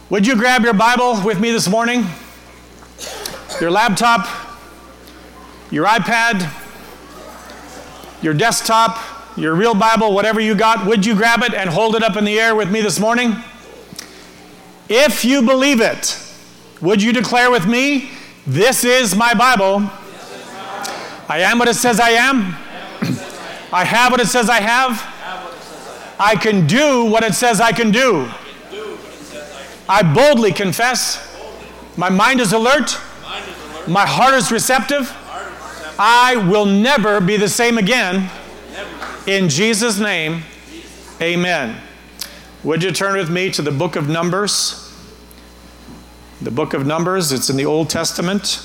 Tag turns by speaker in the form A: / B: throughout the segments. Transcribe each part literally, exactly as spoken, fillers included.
A: Would you grab your Bible with me this morning? Your laptop, your iPad, your desktop, your real Bible, whatever you got, would you grab it and hold it up in the air with me this morning? If you believe it, would you declare with me, this is my Bible. I am what it says I am. I have what it says I have. I can do what it says I can do. I boldly confess. My mind is alert. My heart is receptive. I will never be the same again. In Jesus' name, amen. Would you turn with me to the book of Numbers? The book of Numbers, it's in the Old Testament.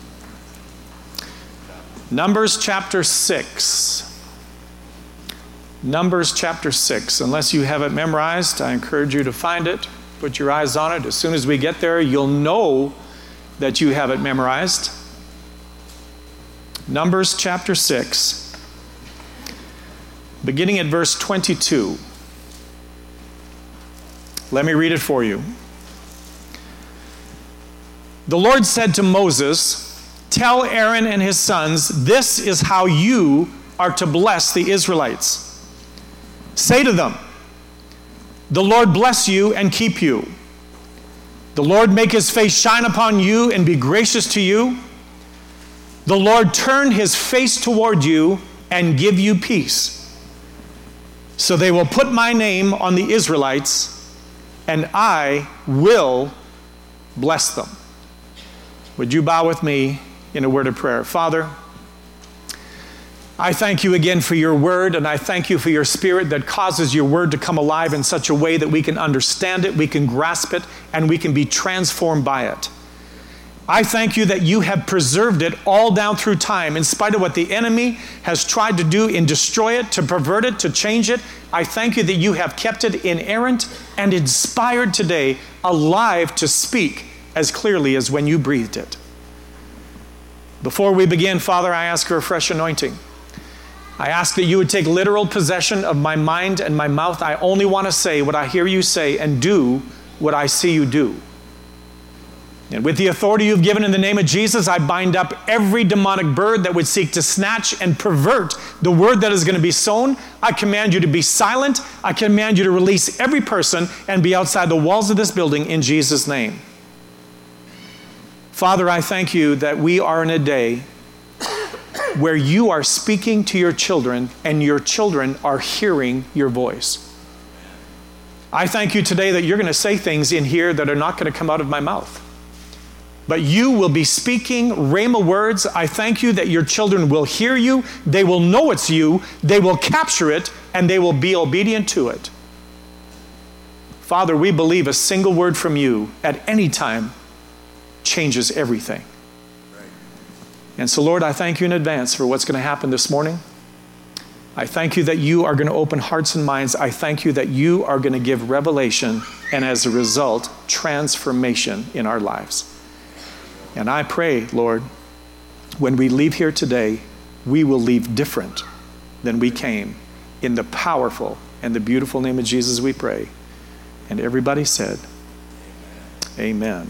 A: Numbers chapter six. Numbers chapter six. Unless you have it memorized, I encourage you to find it. Put your eyes on it. As soon as we get there, you'll know that you have it memorized. Numbers chapter six, beginning at verse twenty-two. Let me read it for you. The Lord said to Moses, "Tell Aaron and his sons, this is how you are to bless the Israelites. Say to them, the Lord bless you and keep you. The Lord make his face shine upon you and be gracious to you. The Lord turn his face toward you and give you peace. So they will put my name on the Israelites, and I will bless them." Would you bow with me in a word of prayer? Father, I thank you again for your word, and I thank you for your Spirit that causes your word to come alive in such a way that we can understand it, we can grasp it, and we can be transformed by it. I thank you that you have preserved it all down through time, in spite of what the enemy has tried to do and destroy it, to pervert it, to change it. I thank you that you have kept it inerrant and inspired today, alive to speak as clearly as when you breathed it. Before we begin, Father, I ask for a fresh anointing. I ask that you would take literal possession of my mind and my mouth. I only want to say what I hear you say and do what I see you do. And with the authority you've given in the name of Jesus, I bind up every demonic bird that would seek to snatch and pervert the word that is going to be sown. I command you to be silent. I command you to release every person and be outside the walls of this building in Jesus' name. Father, I thank you that we are in a day where you are speaking to your children and your children are hearing your voice. I thank you today that you're going to say things in here that are not going to come out of my mouth. But you will be speaking rhema words. I thank you that your children will hear you, they will know it's you, they will capture it, and they will be obedient to it. Father, we believe a single word from you at any time changes everything. And so, Lord, I thank you in advance for what's going to happen this morning. I thank you that you are going to open hearts and minds. I thank you that you are going to give revelation and, as a result, transformation in our lives. And I pray, Lord, when we leave here today, we will leave different than we came. In the powerful and the beautiful name of Jesus we pray. And everybody said, amen.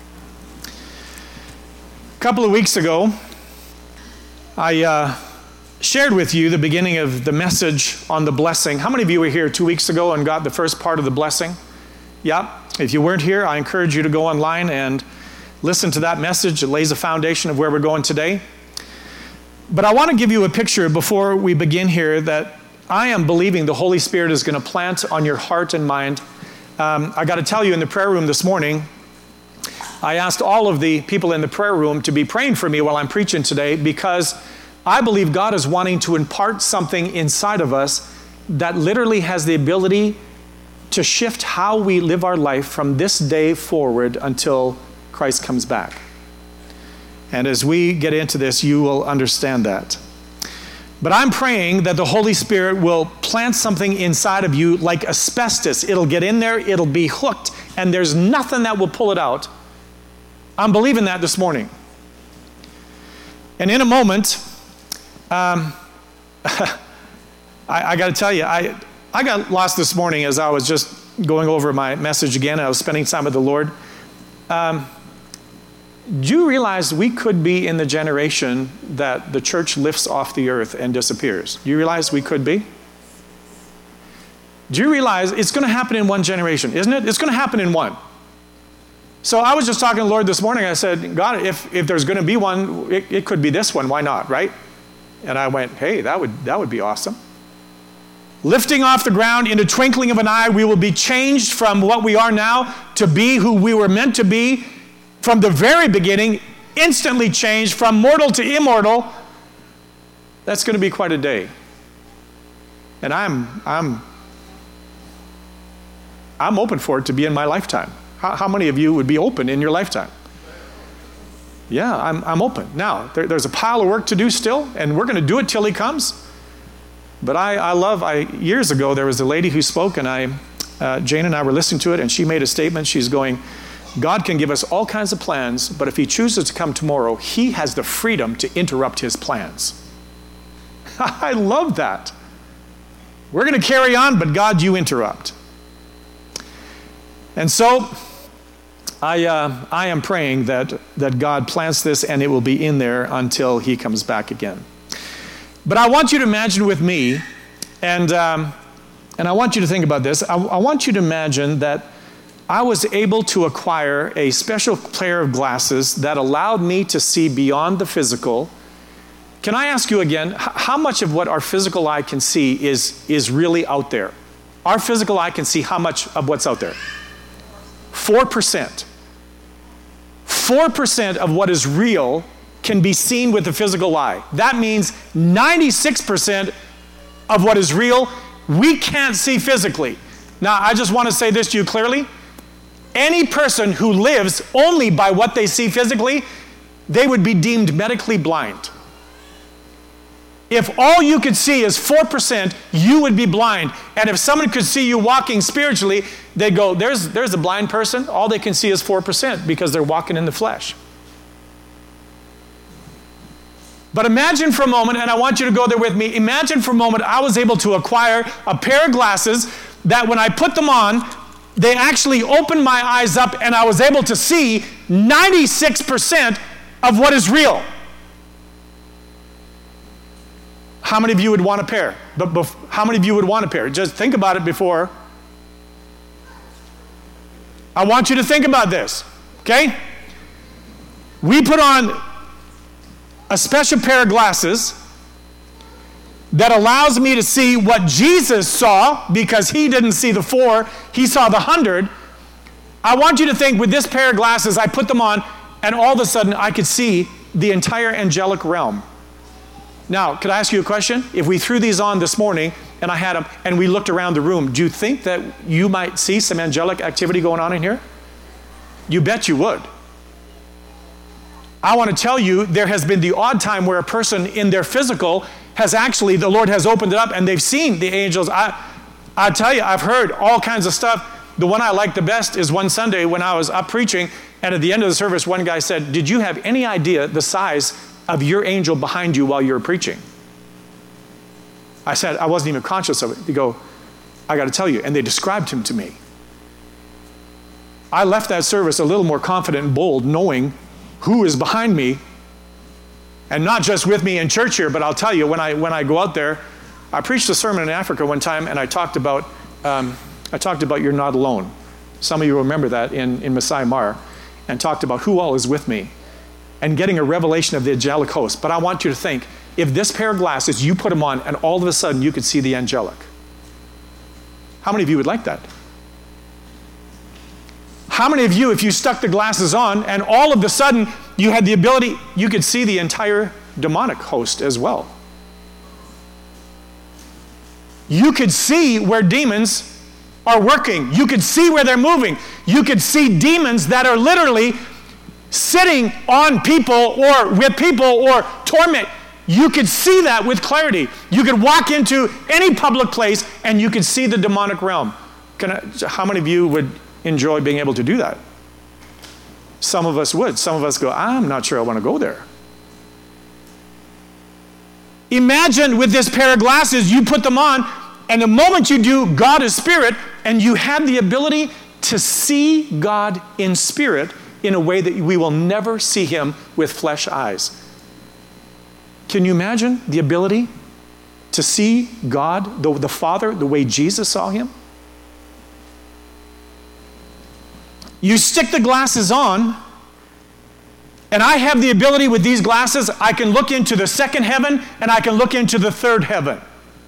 A: A couple of weeks ago, I uh, shared with you the beginning of the message on the blessing. How many of you were here two weeks ago and got the first part of the blessing? Yeah. If you weren't here, I encourage you to go online and listen to that message. It lays a foundation of where we're going today. But I want to give you a picture before we begin here that I am believing the Holy Spirit is going to plant on your heart and mind. Um, I got to tell you, in the prayer room this morning, I asked all of the people in the prayer room to be praying for me while I'm preaching today, because I believe God is wanting to impart something inside of us that literally has the ability to shift how we live our life from this day forward until Christ comes back. And as we get into this, you will understand that. But I'm praying that the Holy Spirit will plant something inside of you like asbestos. It'll get in there, it'll be hooked, and there's nothing that will pull it out. I'm believing that this morning. And in a moment, um, I, I got to tell you, I, I got lost this morning as I was just going over my message again. I was spending time with the Lord. Um, do you realize we could be in the generation that the church lifts off the earth and disappears? Do you realize we could be? Do you realize it's going to happen in one generation, isn't it? It's going to happen in one. So I was just talking to the Lord this morning. I said, God, if, if there's going to be one, it, it could be this one. Why not, right? And I went, hey, that would, that would be awesome. Lifting off the ground, in a twinkling of an eye, we will be changed from what we are now to be who we were meant to be from the very beginning, instantly changed from mortal to immortal. That's going to be quite a day. And I'm, I'm, I'm open for it to be in my lifetime. How, how many of you would be open in your lifetime? Yeah, I'm, I'm open. Now, there, there's a pile of work to do still, and we're going to do it till he comes. But I, I love, I, years ago, there was a lady who spoke, and I, uh, Jane and I were listening to it, and she made a statement. She's going, God can give us all kinds of plans, but if he chooses to come tomorrow, he has the freedom to interrupt his plans. I love that. We're going to carry on, but God, you interrupt. And so, I, uh, I am praying that, that God plants this, and it will be in there until he comes back again. But I want you to imagine with me, and, um, and I want you to think about this. I, I want you to imagine that I was able to acquire a special pair of glasses that allowed me to see beyond the physical. Can I ask you again, how much of what our physical eye can see is, is really out there? Our physical eye can see how much of what's out there? Four percent. Four percent of what is real can be seen with the physical eye. That means ninety-six percent of what is real we can't see physically. Now, I just want to say this to you clearly. Any person who lives only by what they see physically, they would be deemed medically blind. If all you could see is four percent, you would be blind. And if someone could see you walking spiritually, they'd go, there's, there's a blind person. All they can see is four percent because they're walking in the flesh. But imagine for a moment, and I want you to go there with me, imagine for a moment I was able to acquire a pair of glasses that when I put them on, they actually opened my eyes up and I was able to see ninety-six percent of what is real. How many of you would want a pair? But bef- how many of you would want a pair? Just think about it before. I want you to think about this, okay? We put on a special pair of glasses that allows me to see what Jesus saw, because he didn't see the four, he saw the hundred. I want you to think, with this pair of glasses, I put them on, and all of a sudden I could see the entire angelic realm. Now, could I ask you a question? If we threw these on this morning, and I had them, and we looked around the room, do you think that you might see some angelic activity going on in here? You bet you would. I want to tell you, there has been the odd time where a person in their physical has actually, the Lord has opened it up and they've seen the angels. I, I tell you, I've heard all kinds of stuff. The one I like the best is one Sunday when I was up preaching, and at the end of the service, one guy said, did you have any idea the size of your angel behind you while you were preaching? I said, I wasn't even conscious of it. They go, I got to tell you. And they described him to me. I left that service a little more confident and bold, knowing who is behind me, and not just with me in church here, but I'll tell you, when I when I go out there, I preached a sermon in Africa one time, and I talked about um, I talked about you're not alone. Some of you remember that in, in Masai Mara, and talked about who all is with me, and getting a revelation of the angelic host. But I want you to think, if this pair of glasses, you put them on, and all of a sudden you could see the angelic. How many of you would like that? How many of you, if you stuck the glasses on and all of a sudden you had the ability, you could see the entire demonic host as well? You could see where demons are working. You could see where they're moving. You could see demons that are literally sitting on people or with people or torment. You could see that with clarity. You could walk into any public place and you could see the demonic realm. Can I, how many of you would enjoy being able to do that? Some of us would. Some of us go, I'm not sure I want to go there. Imagine with this pair of glasses, you put them on, and the moment you do, God is spirit, and you have the ability to see God in spirit in a way that we will never see him with flesh eyes. Can you imagine the ability to see God, the, the Father, the way Jesus saw him? You stick the glasses on, and I have the ability with these glasses, I can look into the second heaven and I can look into the third heaven.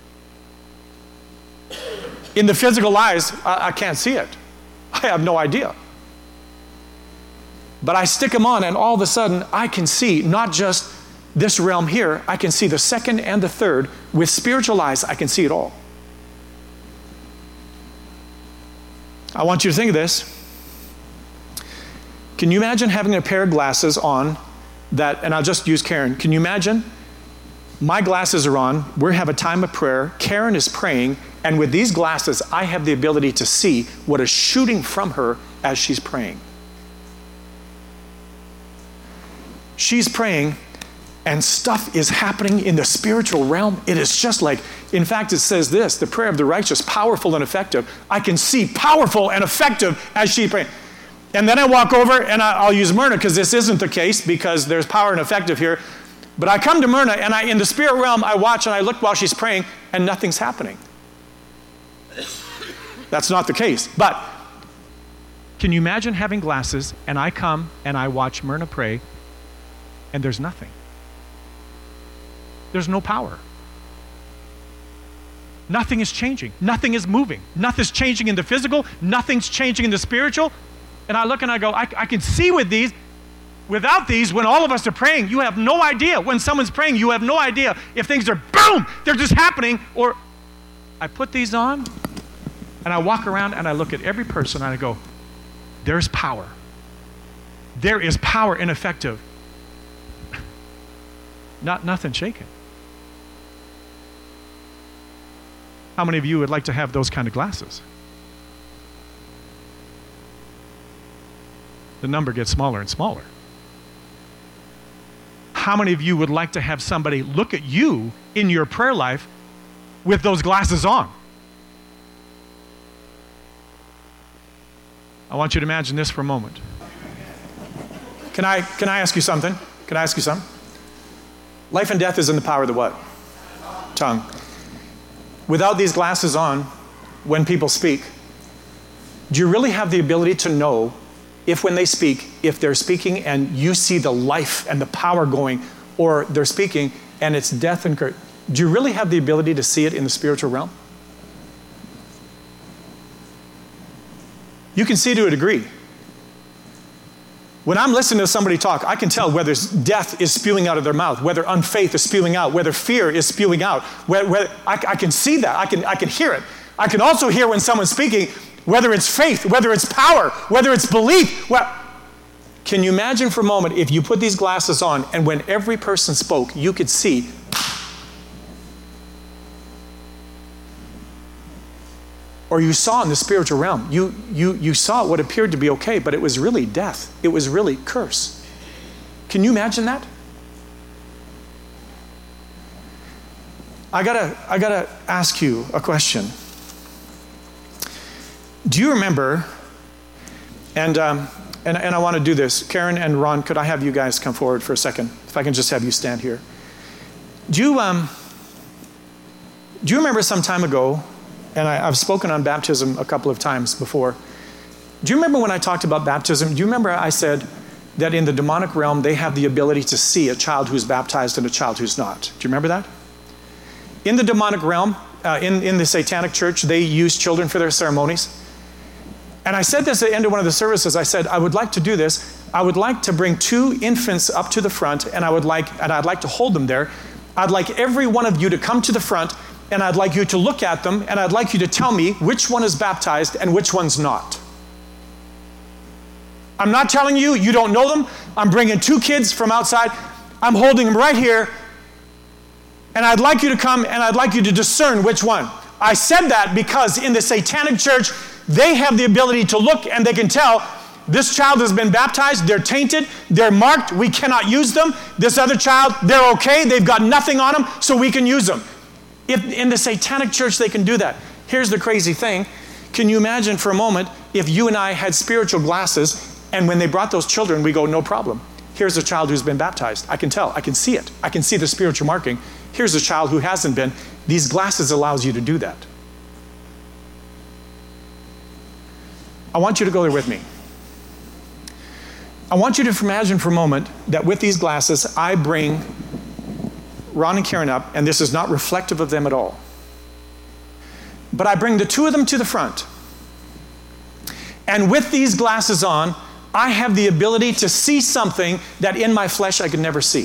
A: In the physical eyes, I, I can't see it. I have no idea. But I stick them on, and all of a sudden, I can see not just this realm here, I can see the second and the third. With spiritual eyes, I can see it all. I want you to think of this. Can you imagine having a pair of glasses on that, and I'll just use Karen. Can you imagine? My glasses are on, we have a time of prayer, Karen is praying, and with these glasses, I have the ability to see what is shooting from her as she's praying. She's praying, and stuff is happening in the spiritual realm. It is just like, in fact, it says this, the prayer of the righteous, powerful and effective. I can see powerful and effective as she prays. And then I walk over, and I'll use Myrna, because this isn't the case, because there's power and effective here. But I come to Myrna, and I, in the spirit realm, I watch and I look while she's praying, and nothing's happening. That's not the case. But can you imagine having glasses, and I come and I watch Myrna pray, and there's nothing? There's no power. Nothing is changing. Nothing is moving. Nothing's changing in the physical. Nothing's changing in the spiritual. And I look and I go, I, I can see with these. Without these, when all of us are praying, you have no idea. When someone's praying, you have no idea if things are, boom, they're just happening. Or I put these on, and I walk around and I look at every person and I go, there's power. There is power and effective. Not nothing shaking. How many of you would like to have those kind of glasses? The number gets smaller and smaller. How many of you would like to have somebody look at you in your prayer life with those glasses on? I want you to imagine this for a moment. Can I, can I ask you something? Can I ask you something? Life and death is in the power of the what? Tongue. Without these glasses on, when people speak, do you really have the ability to know if when they speak, if they're speaking and you see the life and the power going, or they're speaking and it's death and curse? Do you really have the ability to see it in the spiritual realm? You can see to a degree. When I'm listening to somebody talk, I can tell whether death is spewing out of their mouth, whether unfaith is spewing out, whether fear is spewing out. Whether, whether, I, I can see that. I can, I can hear it. I can also hear when someone's speaking, whether it's faith, whether it's power, whether it's belief. Well, can you imagine for a moment if you put these glasses on and when every person spoke, you could see, or you saw in the spiritual realm, you, you, you saw what appeared to be okay, but it was really death. It was really curse. Can you imagine that? I gotta, I gotta ask you a question. Do you remember, and, um, and, and I want to do this. Karen and Ron, could I have you guys come forward for a second? If I can just have you stand here. Do you, um, do you remember some time ago, and I, I've spoken on baptism a couple of times before. Do you remember when I talked about baptism? Do you remember I said that in the demonic realm, they have the ability to see a child who's baptized and a child who's not? Do you remember that? In the demonic realm, uh, in, in the satanic church, they use children for their ceremonies. And I said this at the end of one of the services. I said, I would like to do this. I would like to bring two infants up to the front, and I would like, and I'd like to hold them there. I'd like every one of you to come to the front, and I'd like you to look at them, and I'd like you to tell me which one is baptized and which one's not. I'm not telling you, you don't know them. I'm bringing two kids from outside. I'm holding them right here, and I'd like you to come, and I'd like you to discern which one. I said that because in the satanic church, they have the ability to look and they can tell this child has been baptized, they're tainted, they're marked, we cannot use them. This other child, they're okay, they've got nothing on them, so we can use them. If in the satanic church they can do that. Here's the crazy thing. Can you imagine for a moment if you and I had spiritual glasses, and when they brought those children, we go, no problem. Here's a child who's been baptized. I can tell. I can see it. I can see the spiritual marking. Here's a child who hasn't been. These glasses allows you to do that. I want you to go there with me. I want you to imagine for a moment that with these glasses, I bring Ron and Karen up, and this is not reflective of them at all. But I bring the two of them to the front. And with these glasses on, I have the ability to see something that in my flesh I could never see.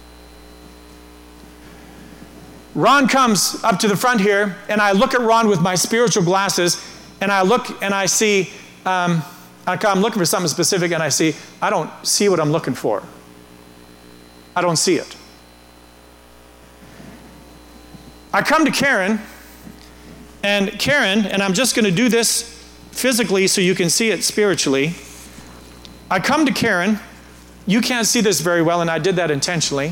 A: Ron comes up to the front here, and I look at Ron with my spiritual glasses, and I look and I see, um, I'm looking for something specific, and I see, I don't see what I'm looking for. I don't see it. I come to Karen, and Karen, and I'm just going to do this physically so you can see it spiritually. I come to Karen. You can't see this very well, and I did that intentionally.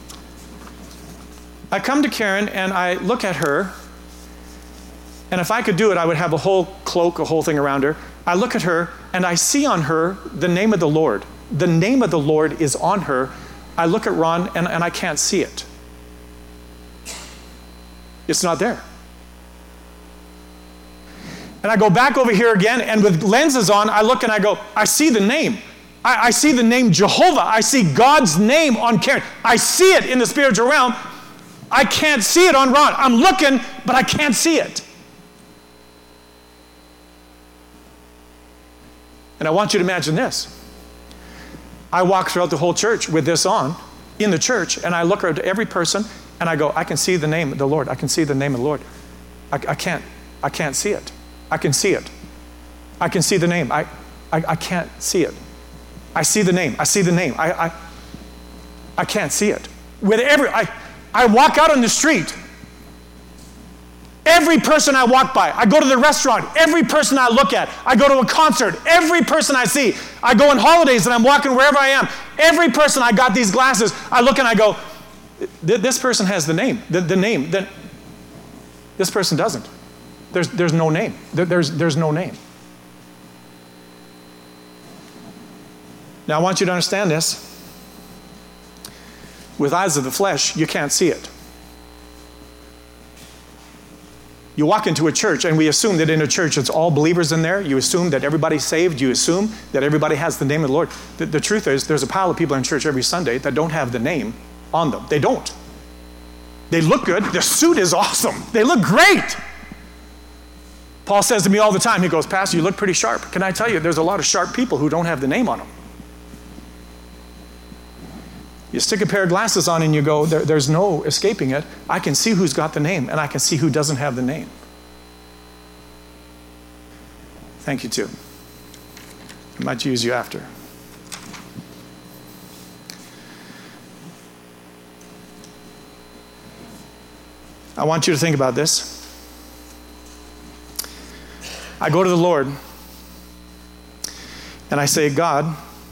A: I come to Karen, and I look at her, and if I could do it, I would have a whole cloak, a whole thing around her. I look at her, and I see on her the name of the Lord. The name of the Lord is on her. I look at Ron, and, and I can't see it. It's not there. And I go back over here again, and with lenses on, I look and I go, I see the name. I, I see the name Jehovah. I see God's name on Karen. I see it in the spiritual realm. I can't see it on Ron. I'm looking, but I can't see it. And I want you to imagine this. I walk throughout the whole church with this on, in the church, and I look at every person, and I go, I can see the name of the Lord. I can see the name of the Lord. I, I can't, I can't see it. I can see it. I can see the name. I, I, I can't see it. I see the name. I see the name. I, I, I can't see it. With every, I, I walk out on the street. Every person I walk by, I go to the restaurant, every person I look at, I go to a concert, every person I see, I go on holidays and I'm walking wherever I am, every person I got these glasses, I look and I go, this person has the name, the, the name, the, this person doesn't. There's, there's no name. There, there's, there's no name. Now I want you to understand this. With eyes of the flesh, you can't see it. You walk into a church, and we assume that in a church it's all believers in there. You assume that everybody's saved. You assume that everybody has the name of the Lord. The, the truth is, there's a pile of people in church every Sunday that don't have the name on them. They don't. They look good. Their suit is awesome. They look great. Paul says to me all the time, he goes, Pastor, you look pretty sharp. Can I tell you, there's a lot of sharp people who don't have the name on them. You stick a pair of glasses on and you go, there, there's no escaping it. I can see who's got the name, and I can see who doesn't have the name. Thank you, too. I might use you after. I want you to think about this. I go to the Lord, and I say, God,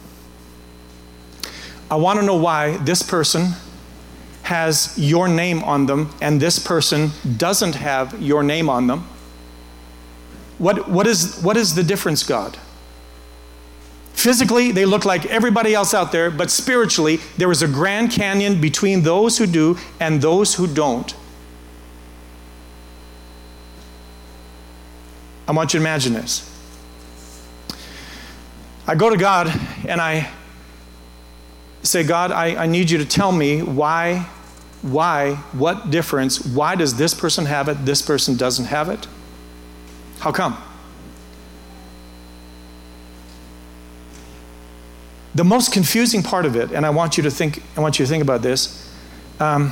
A: I want to know why this person has your name on them and this person doesn't have your name on them. What, what is, what is the difference, God? Physically, they look like everybody else out there, but spiritually, there is a Grand Canyon between those who do and those who don't. I want you to imagine this. I go to God and I say, God, I, I need you to tell me why, why, what difference, why does this person have it, this person doesn't have it? How come? The most confusing part of it, and I want you to think, I want you to think about this, um,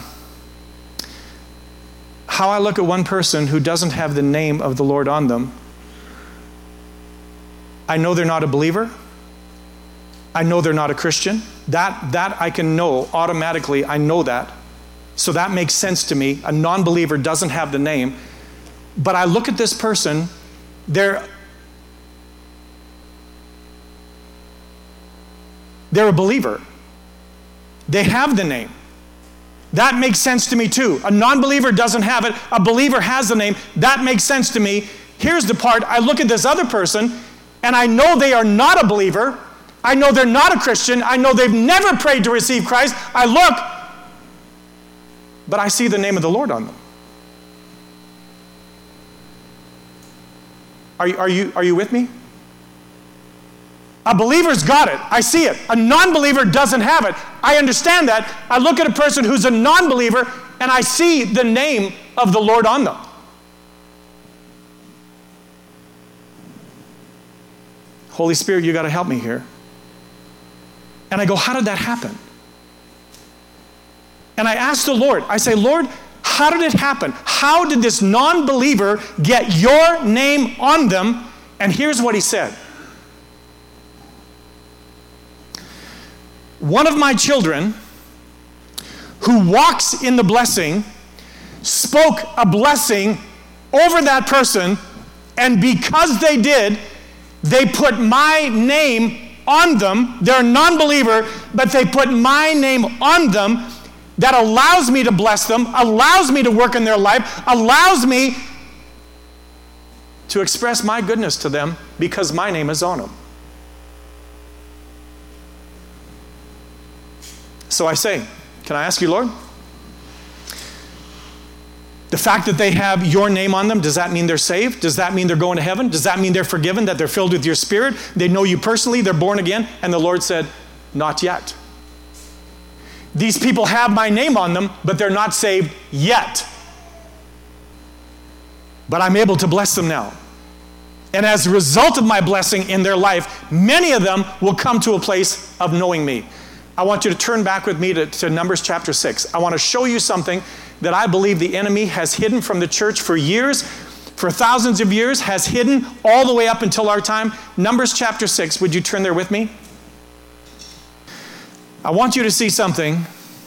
A: how I look at one person who doesn't have the name of the Lord on them, I know they're not a believer. I know they're not a Christian. That, that I can know automatically. I know that. So that makes sense to me. A non-believer doesn't have the name. But I look at this person, they're, they're a believer. They have the name. That makes sense to me too. A non-believer doesn't have it. A believer has the name. That makes sense to me. here's the part, I look at this other person, and I know they are not a believer. I know they're not a Christian. I know they've never prayed to receive Christ. I look, but I see the name of the Lord on them. Are you, are you, are you with me? A believer's got it. I see it. A non-believer doesn't have it. I understand that. I look at a person who's a non-believer, and I see the name of the Lord on them. Holy Spirit, you got to help me here. And I go, how did that happen? And I ask the Lord, I say, Lord, how did it happen? How did this non-believer get your name on them? And here's what he said. One of my children who walks in the blessing spoke a blessing over that person, and because they did, they put my name on them. They're a non-believer, but they put my name on them. That allows me to bless them, allows me to work in their life, allows me to express my goodness to them because my name is on them. So I say, can I ask you, Lord? The fact that they have your name on them, does that mean they're saved? Does that mean they're going to heaven? Does that mean they're forgiven, that they're filled with your Spirit? They know you personally, they're born again? And the Lord said, not yet. These people have my name on them, but they're not saved yet. But I'm able to bless them now. And as a result of my blessing in their life, many of them will come to a place of knowing me. I want you to turn back with me to, to Numbers chapter six. I want to show you something that I believe the enemy has hidden from the church for years, for thousands of years, has hidden all the way up until our time. Numbers chapter six, would you turn there with me? I want you to see something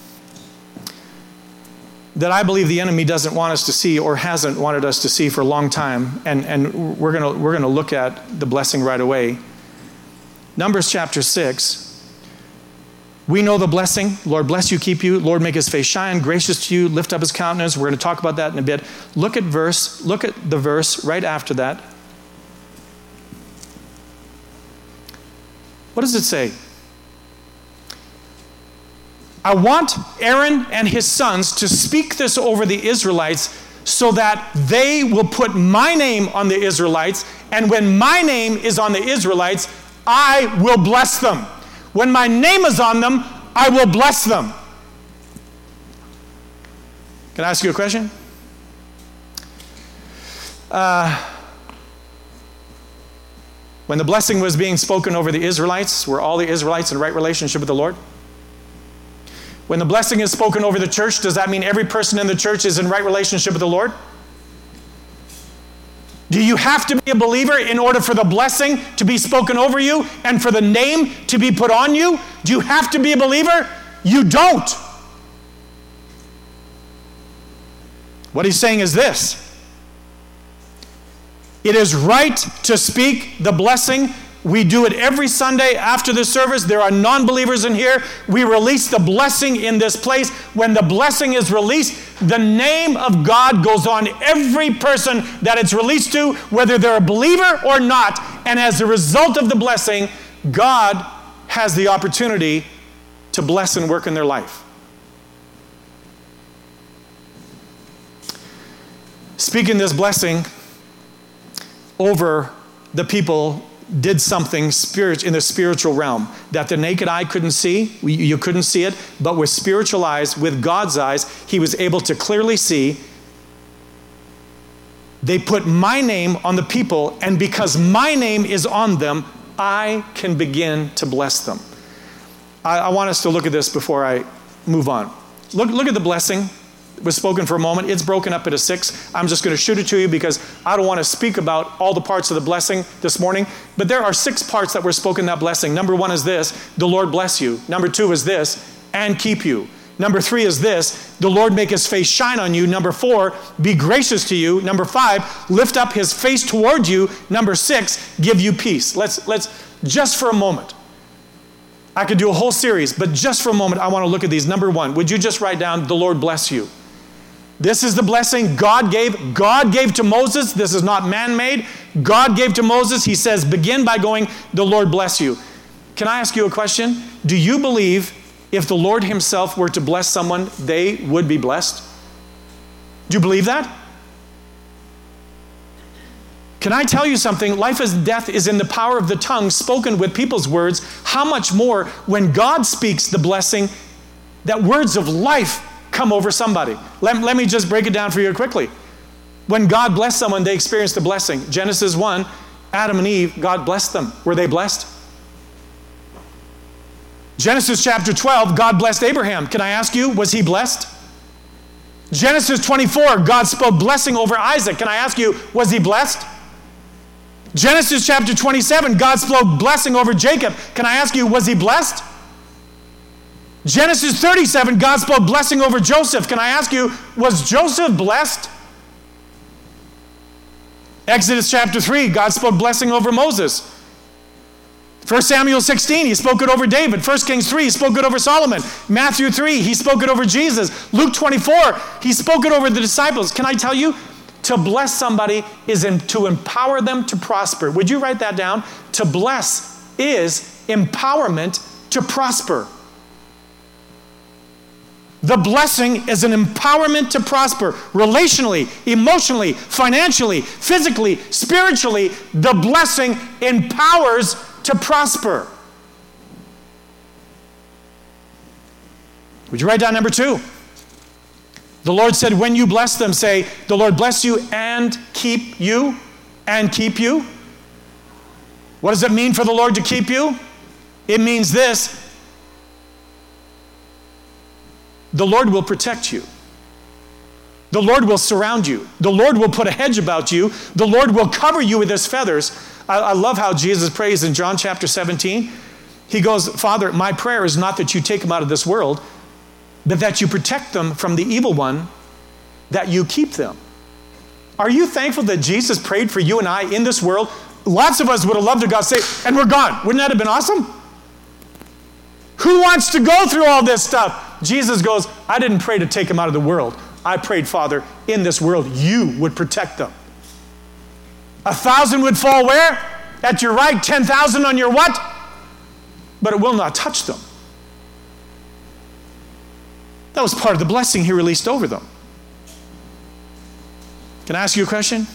A: that I believe the enemy doesn't want us to see or hasn't wanted us to see for a long time, and, and we're going we're gonna look at the blessing right away. Numbers chapter six. We know the blessing. Lord bless you, keep you. Lord make his face shine, gracious to you, lift up his countenance. We're going to talk about that in a bit. Look at verse, look at the verse right after that. What does it say? I want Aaron and his sons to speak this over the Israelites so that they will put my name on the Israelites, and when my name is on the Israelites, I will bless them. When my name is on them, I will bless them. Can I ask you a question? Uh, when the blessing was being spoken over the Israelites, were all the Israelites in right relationship with the Lord? When the blessing is spoken over the church, does that mean every person in the church is in right relationship with the Lord? Do you have to be a believer in order for the blessing to be spoken over you and for the name to be put on you? Do you have to be a believer? You don't. What he's saying is this. It is right to speak the blessing. We do it every Sunday after the service. There are non-believers in here. We release the blessing in this place. When the blessing is released, the name of God goes on every person that it's released to, whether they're a believer or not. And as a result of the blessing, God has the opportunity to bless and work in their life. Speaking this blessing over the people did something spirit in the spiritual realm that the naked eye couldn't see. You couldn't see it, but with spiritual eyes, with God's eyes, he was able to clearly see. They put my name on the people, and because my name is on them, I can begin to bless them. I, I want us to look at this before I move on. Look, look at the blessing. It was spoken for a moment. It's broken up into six. I'm just going to shoot it to you because I don't want to speak about all the parts of the blessing this morning. But there are six parts that were spoken in that blessing. Number one is this, the Lord bless you. Number two is this, and keep you. Number three is this, the Lord make his face shine on you. Number four, be gracious to you. Number five, lift up his face toward you. Number six, give you peace. Let's, let's just for a moment. I could do a whole series, but just for a moment, I want to look at these. Number one, would you just write down, the Lord bless you? This is the blessing God gave. God gave to Moses. This is not man-made. God gave to Moses. He says, begin by going, the Lord bless you. Can I ask you a question? Do you believe if the Lord himself were to bless someone, they would be blessed? Do you believe that? Can I tell you something? Life and death is in the power of the tongue spoken with people's words. How much more when God speaks the blessing, that words of life come over somebody. Let, let me just break it down for you quickly. When God blessed someone, they experienced the blessing. Genesis one, Adam and Eve, God blessed them. Were they blessed? Genesis chapter twelve, God blessed Abraham. Can I ask you, was he blessed? Genesis twenty-four, God spoke blessing over Isaac. Can I ask you, was he blessed? Genesis chapter twenty-seven, God spoke blessing over Jacob. Can I ask you, was he blessed? Genesis thirty-seven, God spoke blessing over Joseph. Can I ask you, was Joseph blessed? Exodus chapter three, God spoke blessing over Moses. First Samuel sixteen, he spoke it over David. First Kings three, he spoke it over Solomon. Matthew three, he spoke it over Jesus. Luke twenty-four, he spoke it over the disciples. Can I tell you, to bless somebody is in, to empower them to prosper. Would you write that down? To bless is empowerment to prosper. The blessing is an empowerment to prosper relationally, emotionally, financially, physically, spiritually. The blessing empowers to prosper. Would you write down number two? The Lord said, when you bless them, say, the Lord bless you and keep you, and keep you. What does it mean for the Lord to keep you? It means this. The Lord will protect you. The Lord will surround you. The Lord will put a hedge about you. The Lord will cover you with his feathers. I, I love how Jesus prays in John chapter seventeen. He goes, Father, my prayer is not that you take them out of this world, but that you protect them from the evil one, that you keep them. Are you thankful that Jesus prayed for you and I in this world? Lots of us would have loved to God say, and we're gone. Wouldn't that have been awesome? Who wants to go through all this stuff? Jesus goes, I didn't pray to take them out of the world. I prayed, Father, in this world, you would protect them. A thousand would fall where? At your right, ten thousand on your what? But it will not touch them. That was part of the blessing he released over them. Can I ask you a question?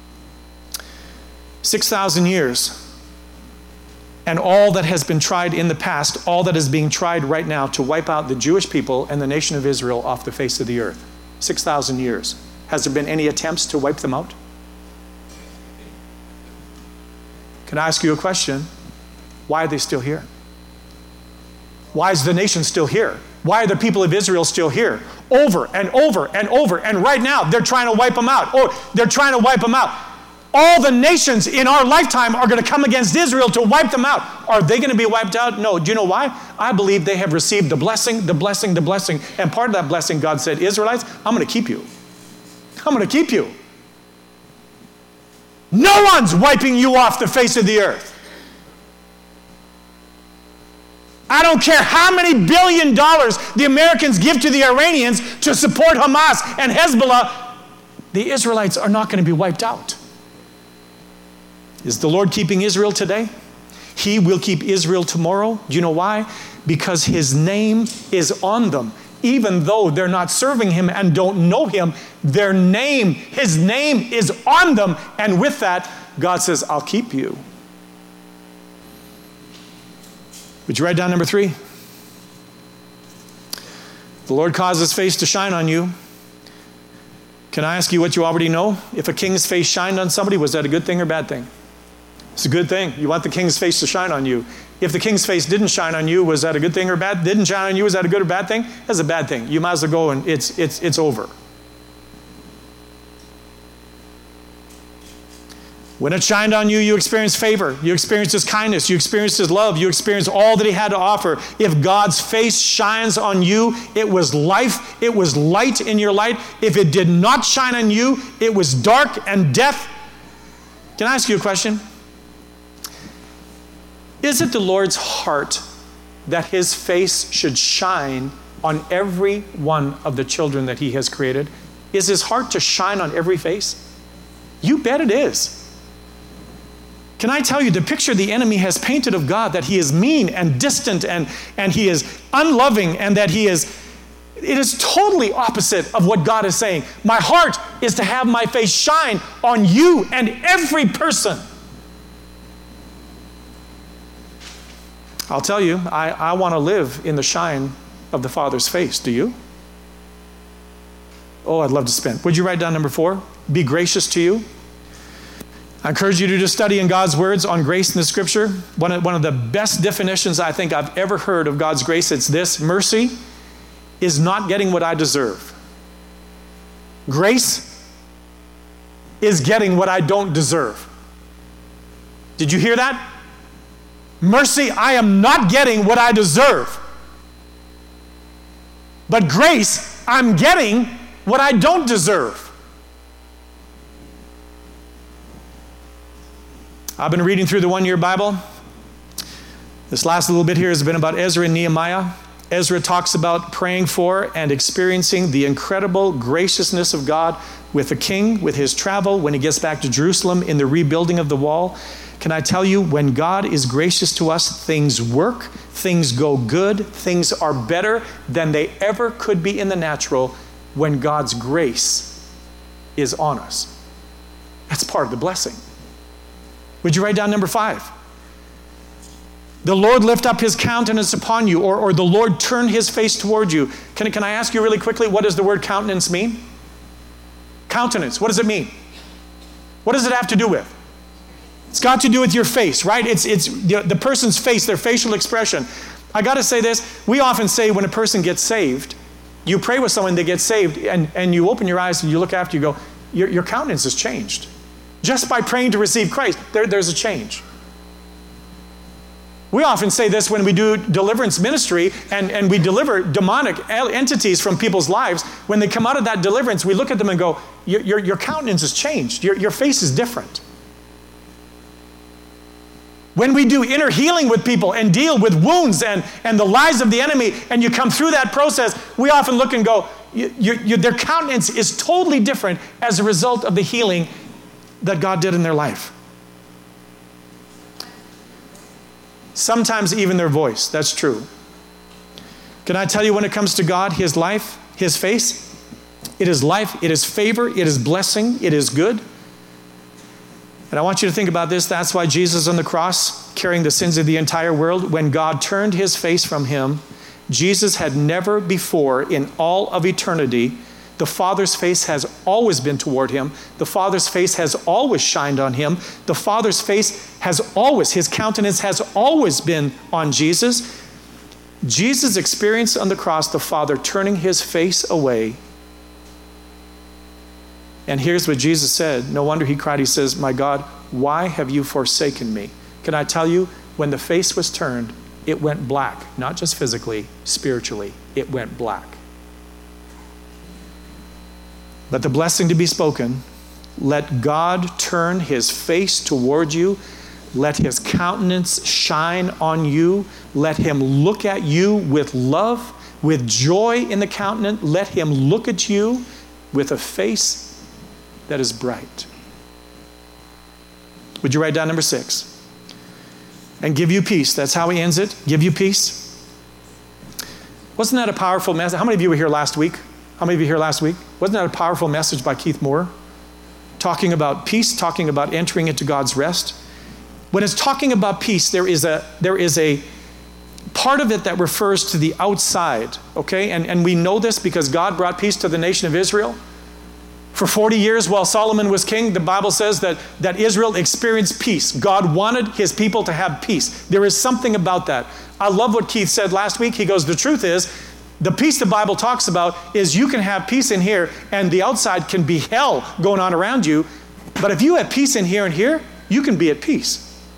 A: six thousand years, and all that has been tried in the past, all that is being tried right now to wipe out the Jewish people and the nation of Israel off the face of the earth. six thousand years. Has there been any attempts to wipe them out? Can I ask you a question? Why are they still here? Why is the nation still here? Why are the people of Israel still here? Over and over and over. And right now, they're trying to wipe them out. Or they're trying to wipe them out. All the nations in our lifetime are going to come against Israel to wipe them out. Are they going to be wiped out? No. Do you know why? I believe they have received the blessing, the blessing, the blessing. And part of that blessing, God said, Israelites, I'm going to keep you. I'm going to keep you. No one's wiping you off the face of the earth. I don't care how many billion dollars the Americans give to the Iranians to support Hamas and Hezbollah. The Israelites are not going to be wiped out. Is the Lord keeping Israel today? He will keep Israel tomorrow. Do you know why? Because his name is on them. Even though they're not serving him and don't know him, their name, his name is on them. And with that, God says, I'll keep you. Would you write down number three? The Lord caused his face to shine on you. Can I ask you what you already know? If a king's face shined on somebody, was that a good thing or bad thing? It's a good thing. You want the king's face to shine on you. If the king's face didn't shine on you, was that a good thing or bad? Didn't shine on you, was that a good or bad thing? That's a bad thing. You might as well go and it's it's it's over. When it shined on you, you experienced favor. You experienced his kindness. You experienced his love. You experienced all that he had to offer. If God's face shines on you, it was life. It was light in your light. If it did not shine on you, it was dark and death. Can I ask you a question? Is it the Lord's heart that his face should shine on every one of the children that he has created? is his heart to shine on every face? You bet it is. Can I tell you, the picture the enemy has painted of God, that he is mean and distant and, and he is unloving and that he is, it is totally opposite of what God is saying. My heart is to have my face shine on you and every person. I'll tell you, I, I want to live in the shine of the Father's face. Do you? Oh, I'd love to spend. Would you write down number four? Be gracious to you. I encourage you to do study in God's words on grace in the Scripture. One of, one of the best definitions I think I've ever heard of God's grace, it's this: mercy is not getting what I deserve. Grace is getting what I don't deserve. Did you hear that? Mercy, I am not getting what I deserve. But grace, I'm getting what I don't deserve. I've been reading through the one-year Bible. This last little bit here has been about Ezra and Nehemiah. Ezra talks about praying for and experiencing the incredible graciousness of God with the king, with his travel, when he gets back to Jerusalem in the rebuilding of the wall. Can I tell you, when God is gracious to us, things work, things go good, things are better than they ever could be in the natural when God's grace is on us. That's part of the blessing. Would you write down number five? The Lord lift up his countenance upon you, or, or the Lord turn his face toward you. Can, can I ask you really quickly, what does the word countenance mean? Countenance, what does it mean? What does it have to do with? It's got to do with your face, right? It's, it's the, the person's face, their facial expression. I got to say this. We often say when a person gets saved, you pray with someone, they get saved, and, and you open your eyes and you look after, you go, your, your countenance has changed. Just by praying to receive Christ, there, there's a change. We often say this when we do deliverance ministry and, and we deliver demonic entities from people's lives. When they come out of that deliverance, we look at them and go, your, your, your countenance has changed. Your, your face is different. When we do inner healing with people and deal with wounds and, and the lies of the enemy, and you come through that process, we often look and go, you, you, you, their countenance is totally different as a result of the healing that God did in their life. Sometimes even their voice, that's true. Can I tell you, when it comes to God, his life, his face, it is life, it is favor, it is blessing, it is good. And I want you to think about this. That's why Jesus on the cross, carrying the sins of the entire world, when God turned his face from him, Jesus had never before in all of eternity, the Father's face has always been toward him. The Father's face has always shined on him. The Father's face has always, his countenance has always been on Jesus. Jesus experienced on the cross the Father turning his face away. And here's what Jesus said. No wonder he cried. He says, my God, why have you forsaken me? Can I tell you, when the face was turned, it went black. Not just physically, spiritually. It went black. Let the blessing to be spoken. Let God turn his face toward you. Let his countenance shine on you. Let him look at you with love, with joy in the countenance. Let him look at you with a face that is bright. Would you write down number six? And give you peace. That's how he ends it. Give you peace. Wasn't that a powerful message? How many of you were here last week? How many of you were here last week? Wasn't that a powerful message by Keith Moore? Talking about peace, talking about entering into God's rest. When it's talking about peace, there is a there is a part of it that refers to the outside, okay? And, and we know this because God brought peace to the nation of Israel. For forty years while Solomon was king, the Bible says that, that Israel experienced peace. God wanted his people to have peace. There is something about that. I love what Keith said last week. He goes, the truth is, the peace the Bible talks about is you can have peace in here and the outside can be hell going on around you. But if you have peace in here and here, you can be at peace.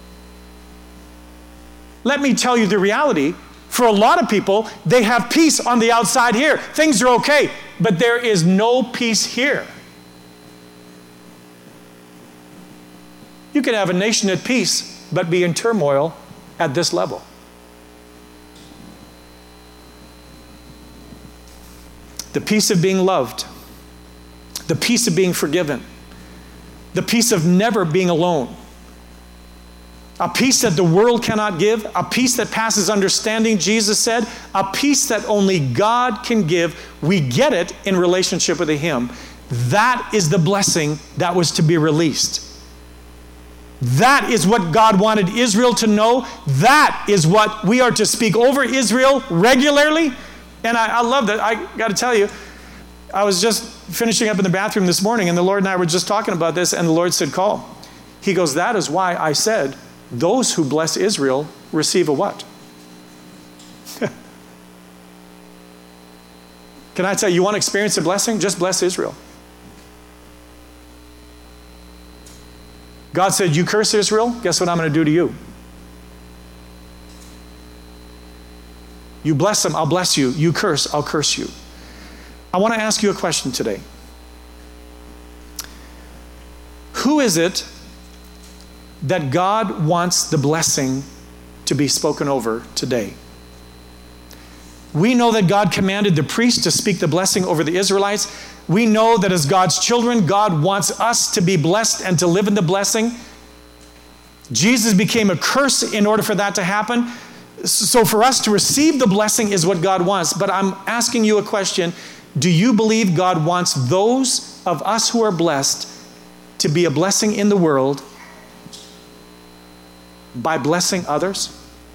A: Let me tell you the reality. For a lot of people, they have peace on the outside here. Things are okay, but there is no peace here. You can have a nation at peace, but be in turmoil at this level. The peace of being loved the peace of being forgiven, the peace of never being alone, a peace that the world cannot give, a peace that passes understanding, Jesus said, a peace that only God can give. We get it in relationship with Him. That is the blessing that was to be released. That is what God wanted Israel to know. That is what we are to speak over Israel regularly. And I, I love that. I got to tell you, I was just finishing up in the bathroom this morning, and the Lord and I were just talking about this, and the Lord said, call. He goes, that is why I said, those who bless Israel receive a what? Can I tell you, you want to experience a blessing? Just bless Israel. God said, you curse Israel, guess what I'm going to do to you? You bless them, I'll bless you. You curse, I'll curse you. I want to ask you a question today. Who is it that God wants the blessing to be spoken over today? We know that God commanded the priest to speak the blessing over the Israelites. We know that as God's children, God wants us to be blessed and to live in the blessing. Jesus became a curse in order for that to happen. So for us to receive the blessing is what God wants. But I'm asking you a question. Do you believe God wants those of us who are blessed to be a blessing in the world by blessing others?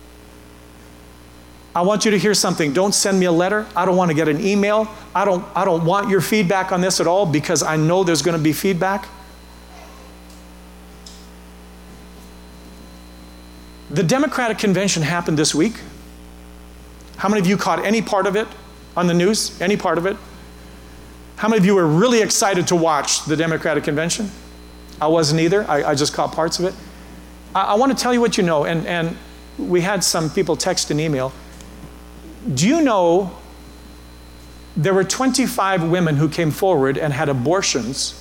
A: I want you to hear something. Don't send me a letter. I don't want to get an email. I don't, I don't want your feedback on this at all, because I know there's going to be feedback. The Democratic Convention happened this week. How many of you caught any part of it on the news? Any part of it? How many of you were really excited to watch the Democratic Convention? I wasn't either. I, I just caught parts of it. I, I want to tell you what you know, and, and we had some people text and email. Do you know there were twenty-five women who came forward and had abortions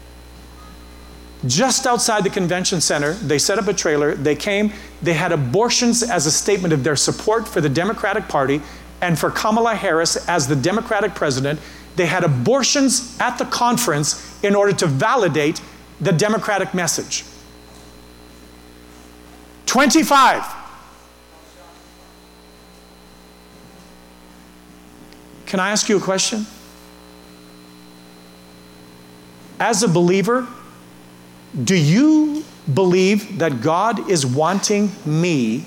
A: just outside the convention center? They set up a trailer. They came. They had abortions as a statement of their support for the Democratic Party and for Kamala Harris as the Democratic president. They had abortions at the conference in order to validate the Democratic message. twenty-five. Can I ask you a question? As a believer, do you believe that God is wanting me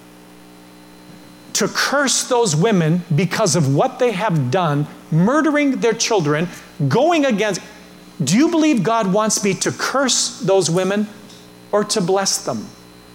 A: to curse those women because of what they have done, murdering their children, going against? Do you believe God wants me to curse those women or to bless them?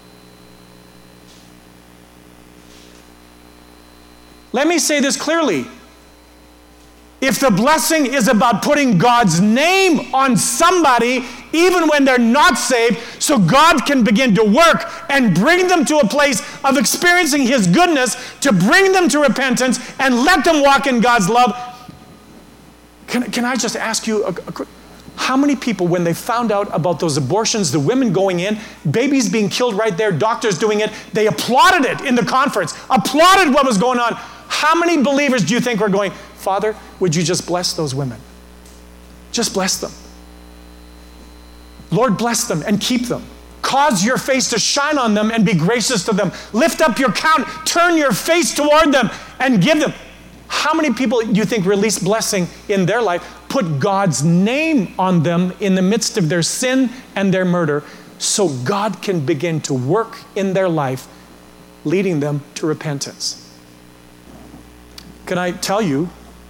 A: Let me say this clearly. If the blessing is about putting God's name on somebody, even when they're not saved, so God can begin to work and bring them to a place of experiencing His goodness, to bring them to repentance and let them walk in God's love. Can, can I just ask you, a, a, how many people, when they found out about those abortions, the women going in, babies being killed right there, doctors doing it, they applauded it in the conference, applauded what was going on. How many believers do you think were going, Father, would you just bless those women? Just bless them. Lord, bless them and keep them. Cause your face to shine on them and be gracious to them. Lift up your count, turn your face toward them and give them. How many people do you think release blessing in their life, put God's name on them in the midst of their sin and their murder, so God can begin to work in their life, leading them to repentance? Can I tell you,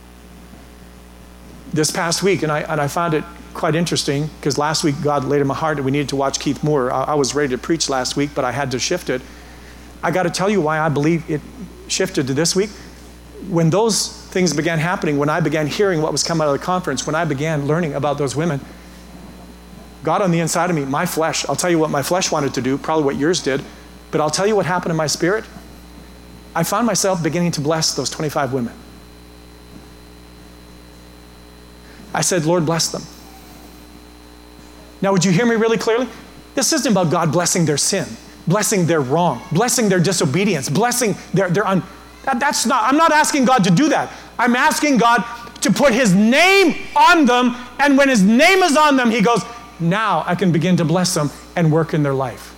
A: this past week, and I, and I found it quite interesting, because last week God laid in my heart that we needed to watch Keith Moore. I, I was ready to preach last week, but I had to shift it. I got to tell you why I believe it shifted to this week. When those things began happening, when I began hearing what was coming out of the conference, when I began learning about those women, God on the inside of me, my flesh, I'll tell you what my flesh wanted to do, probably what yours did, but I'll tell you what happened in my spirit. I found myself beginning to bless those twenty-five women. I said, Lord, bless them. Now, would you hear me really clearly? This isn't about God blessing their sin, blessing their wrong, blessing their disobedience, blessing their, their un... That, that's not, I'm not asking God to do that. I'm asking God to put His name on them And when his name is on them, he goes, now I can begin to bless them and work in their life.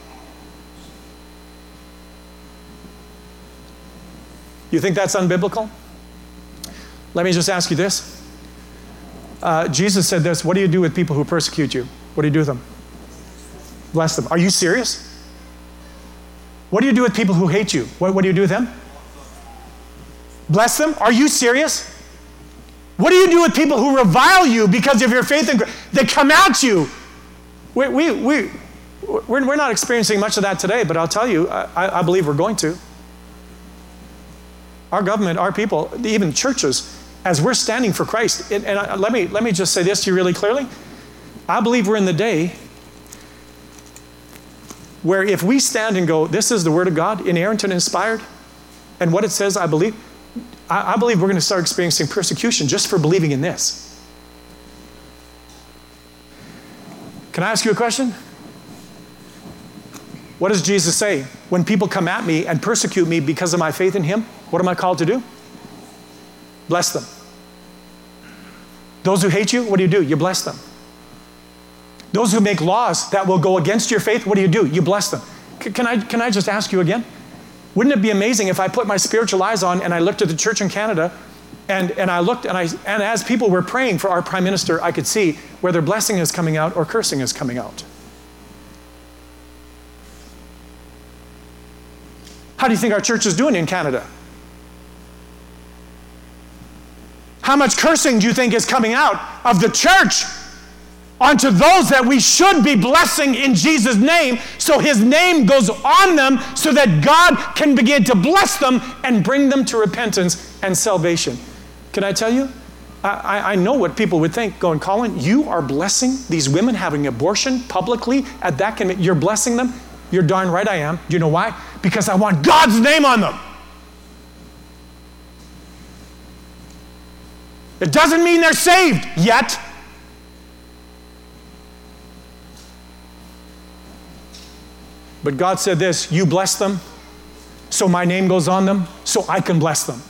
A: You think that's unbiblical? Let me just ask you this. Uh, Jesus said this, what do you do with people who persecute you? What do you do with them? Bless them. Are you serious? What do you do with people who hate you? What, what do you do with them? Bless them? Are you serious? What do you do with people who revile you because of your faith in Christ? They come at you. We, we, we, we're, we're not experiencing much of that today, but I'll tell you, I, I believe we're going to. Our government, our people, even churches, as we're standing for Christ, and, and let me, let me just say this to you really clearly. I believe we're in the day where if we stand and go, this is the Word of God, inerrant and inspired, and what it says, I believe, I, I believe we're going to start experiencing persecution just for believing in this. Can I ask you a question? What does Jesus say? When people come at me and persecute me because of my faith in him, what am I called to do? Bless them. Those who hate you, what do you do? You bless them. Those who make laws that will go against your faith, what do you do? You bless them. C- can I, can I just ask you again? Wouldn't it be amazing if I put my spiritual eyes on and I looked at the church in Canada and, and I looked and I and as people were praying for our Prime Minister, I could see whether blessing is coming out or cursing is coming out. How do you think our church is doing in Canada? How much cursing do you think is coming out of the church onto those that we should be blessing in Jesus' name, so his name goes on them so that God can begin to bless them and bring them to repentance and salvation? Can I tell you? I, I know what people would think, going, Colin, you are blessing these women having abortion publicly at that convention. You're blessing them? You're darn right I am. Do you know why? Because I want God's name on them. It doesn't mean they're saved yet. But God said this, you bless them, so my name goes on them, so I can bless them.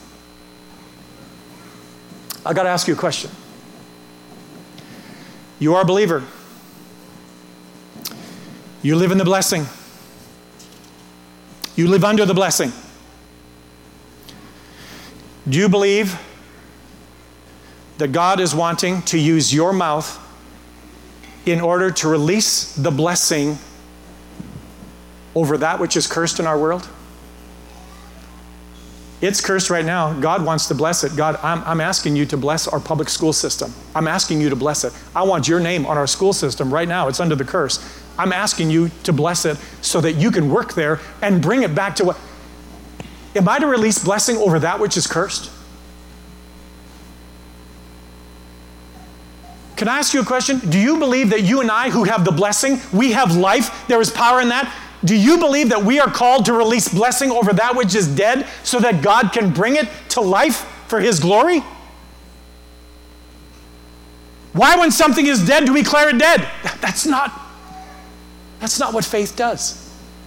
A: I got to ask you a question. You are a believer. You live in the blessing. You live under the blessing. Do you believe that God is wanting to use your mouth in order to release the blessing over that which is cursed in our world? It's cursed right now. God wants to bless it. God, I'm, I'm asking you to bless our public school system. I'm asking you to bless it. I want your name on our school system right now. It's under the curse. I'm asking you to bless it so that you can work there and bring it back to what? Am I to release blessing over that which is cursed? Can I ask you a question? Do you believe that you and I who have the blessing, we have life, there is power in that? Do you believe that we are called to release blessing over that which is dead so that God can bring it to life for his glory? Why, when something is dead, do we declare it dead? That's not, that's not what faith does.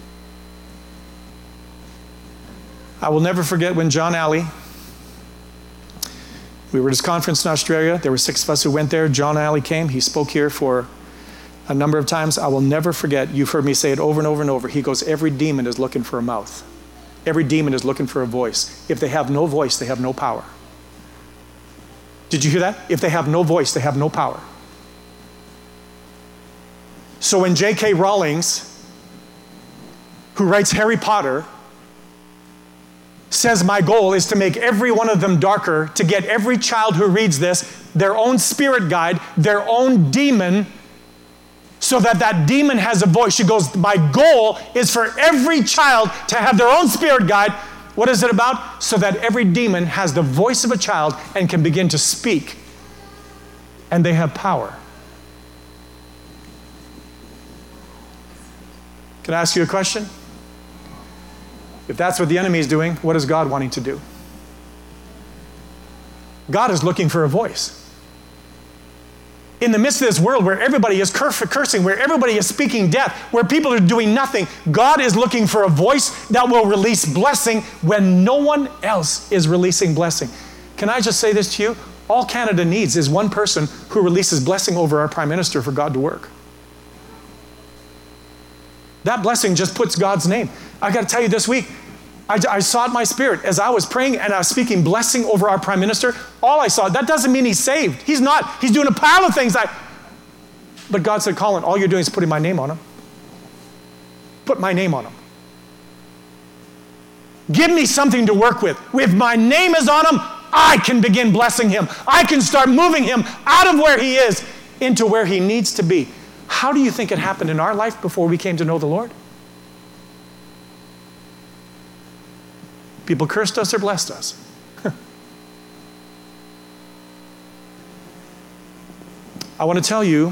A: I will never forget when John Alley, we were at his conference in Australia. There were six of us who went there. John Alley came. He spoke here for a number of times. I will never forget. You've heard me say it over and over and over. He goes, every demon is looking for a mouth. Every demon is looking for a voice. If they have no voice, they have no power. Did you hear that? If they have no voice, they have no power. So when J K Rowling, who writes Harry Potter, says my goal is to make every one of them darker, to get every child who reads this their own spirit guide, their own demon, so that that demon has a voice. She goes, my goal is for every child to have their own spirit guide. What is it about? So that every demon has the voice of a child and can begin to speak. And they have power. Can I ask you a question? If that's what the enemy is doing, what is God wanting to do? God is looking for a voice. In the midst of this world where everybody is cursing, where everybody is speaking death, where people are doing nothing, God is looking for a voice that will release blessing when no one else is releasing blessing. Can I just say this to you? All Canada needs is one person who releases blessing over our Prime Minister for God to work. That blessing just puts God's name. I got to tell you, this week, I, I saw it in my spirit as I was praying and I was speaking blessing over our Prime Minister. All I saw, that doesn't mean he's saved. He's not. He's doing a pile of things. I, but God said, Colin, all you're doing is putting my name on him. Put my name on him. Give me something to work with. If my name is on him, I can begin blessing him. I can start moving him out of where he is into where he needs to be. How do you think it happened in our life before we came to know the Lord? People cursed us or blessed us. I want to tell you,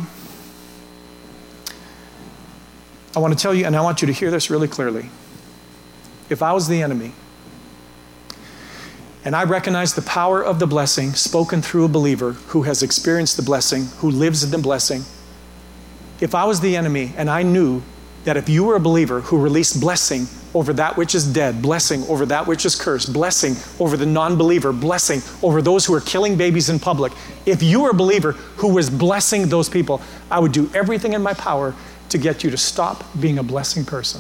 A: I want to tell you, and I want you to hear this really clearly. If I was the enemy, and I recognize the power of the blessing spoken through a believer who has experienced the blessing, who lives in the blessing, if I was the enemy and I knew that if you were a believer who released blessing over that which is dead, blessing over that which is cursed, blessing over the non-believer, blessing over those who are killing babies in public, if you were a believer who was blessing those people, I would do everything in my power to get you to stop being a blessing person.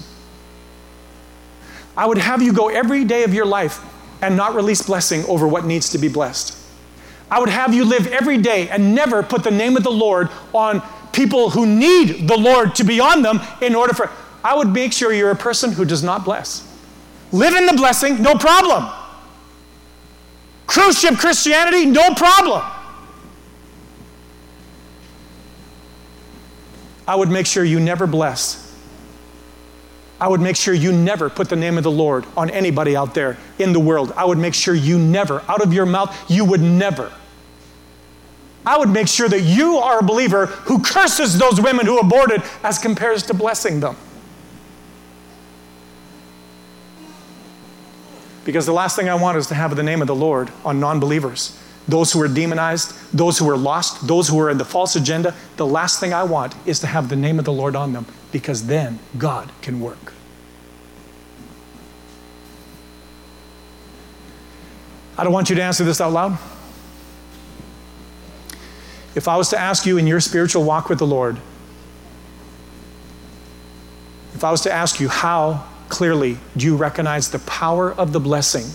A: I would have you go every day of your life and not release blessing over what needs to be blessed. I would have you live every day and never put the name of the Lord on people who need the Lord to be on them in order for... I would make sure you're a person who does not bless. Live in the blessing, no problem. Cruise ship Christianity, no problem. I would make sure you never bless. I would make sure you never put the name of the Lord on anybody out there in the world. I would make sure you never, out of your mouth, you would never. I would make sure that you are a believer who curses those women who aborted as compares to blessing them. Because the last thing I want is to have the name of the Lord on non-believers. Those who are demonized, those who are lost, those who are in the false agenda. The last thing I want is to have the name of the Lord on them, because then God can work. I don't want you to answer this out loud. If I was to ask you in your spiritual walk with the Lord, if I was to ask you, how clearly do you recognize the power of the blessing?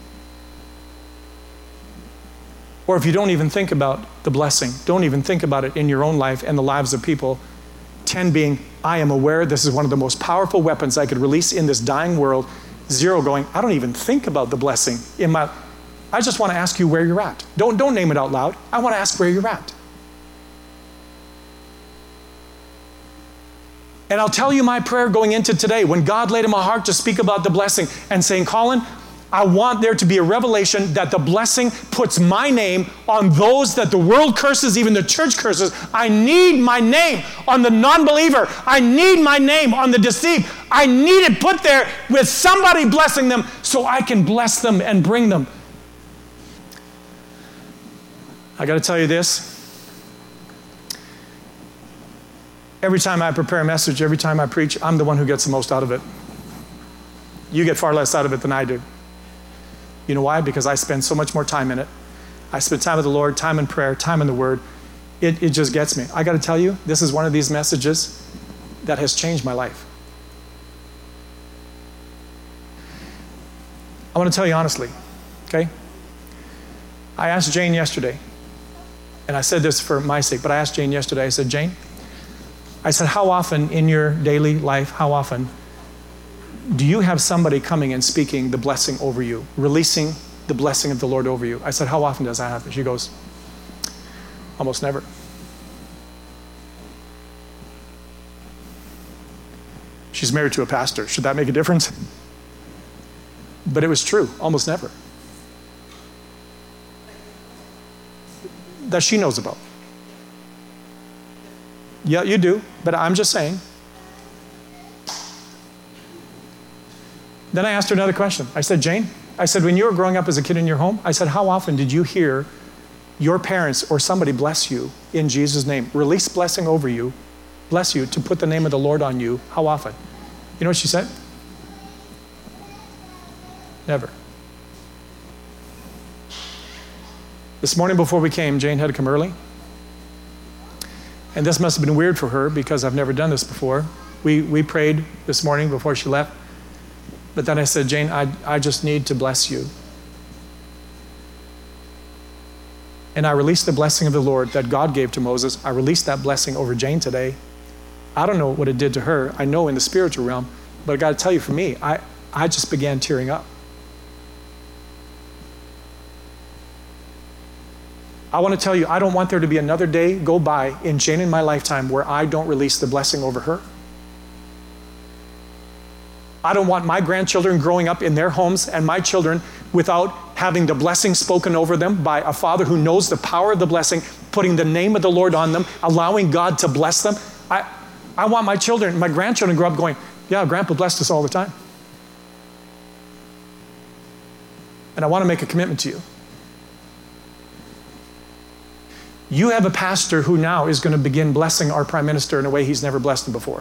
A: Or if you don't even think about the blessing, don't even think about it in your own life and the lives of people. ten being, I am aware this is one of the most powerful weapons I could release in this dying world. Zero going, I don't even think about the blessing in my... I just want to ask you where you're at. Don't, don't name it out loud. I want to ask where you're at. And I'll tell you my prayer going into today, when God laid in my heart to speak about the blessing and saying, Colin, I want there to be a revelation that the blessing puts my name on those that the world curses, even the church curses. I need my name on the non-believer. I need my name on the deceived. I need it put there with somebody blessing them so I can bless them and bring them. I got to tell you this. Every time I prepare a message, every time I preach, I'm the one who gets the most out of it. You get far less out of it than I do. You know why? Because I spend so much more time in it. I spend time with the Lord, time in prayer, time in the Word. It, it just gets me. I got to tell you, this is one of these messages that has changed my life. I want to tell you honestly, okay? I asked Jane yesterday, and I said this for my sake, but I asked Jane yesterday, I said, Jane, I said, how often in your daily life, how often do you have somebody coming and speaking the blessing over you, releasing the blessing of the Lord over you? I said, how often does that happen? She goes, almost never. She's married to a pastor. Should that make a difference? But it was true, almost never. That she knows about. Yeah, you do, but I'm just saying. Then I asked her another question. I said, Jane, I said, when you were growing up as a kid in your home, I said, how often did you hear your parents or somebody bless you in Jesus' name? Release blessing over you, bless you, to put the name of the Lord on you. How often? You know what she said? Never. This morning before we came, Jane had to come early. And this must have been weird for her because I've never done this before. We, we prayed this morning before she left. But then I said, Jane, I, I just need to bless you. And I released the blessing of the Lord that God gave to Moses. I released that blessing over Jane today. I don't know what it did to her. I know in the spiritual realm. But I got to tell you, for me, I, I just began tearing up. I want to tell you, I don't want there to be another day go by in Jane and my lifetime where I don't release the blessing over her. I don't want my grandchildren growing up in their homes and my children without having the blessing spoken over them by a father who knows the power of the blessing, putting the name of the Lord on them, allowing God to bless them. I, I want my children, my grandchildren grow up going, yeah, Grandpa blessed us all the time. And I want to make a commitment to you. You have a pastor who now is going to begin blessing our prime minister in a way he's never blessed him before.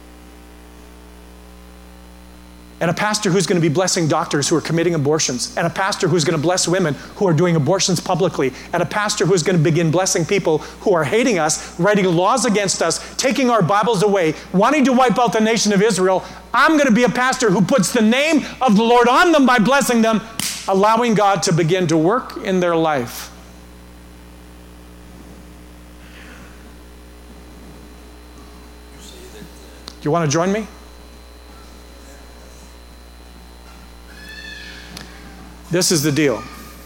A: And a pastor who's going to be blessing doctors who are committing abortions. And a pastor who's going to bless women who are doing abortions publicly. And a pastor who's going to begin blessing people who are hating us, writing laws against us, taking our Bibles away, wanting to wipe out the nation of Israel. I'm going to be a pastor who puts the name of the Lord on them by blessing them, allowing God to begin to work in their life. Do you want to join me? This is the deal.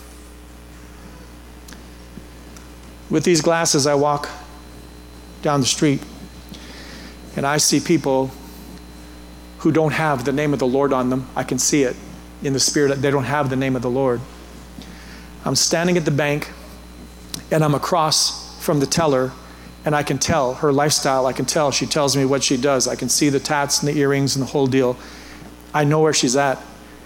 A: With these glasses, I walk down the street and I see people who don't have the name of the Lord on them. I can see it in the spirit. They don't have the name of the Lord. I'm standing at the bank and I'm across from the teller. And I can tell her lifestyle. I can tell. She tells me what she does. I can see the tats and the earrings and the whole deal. I know where she's at.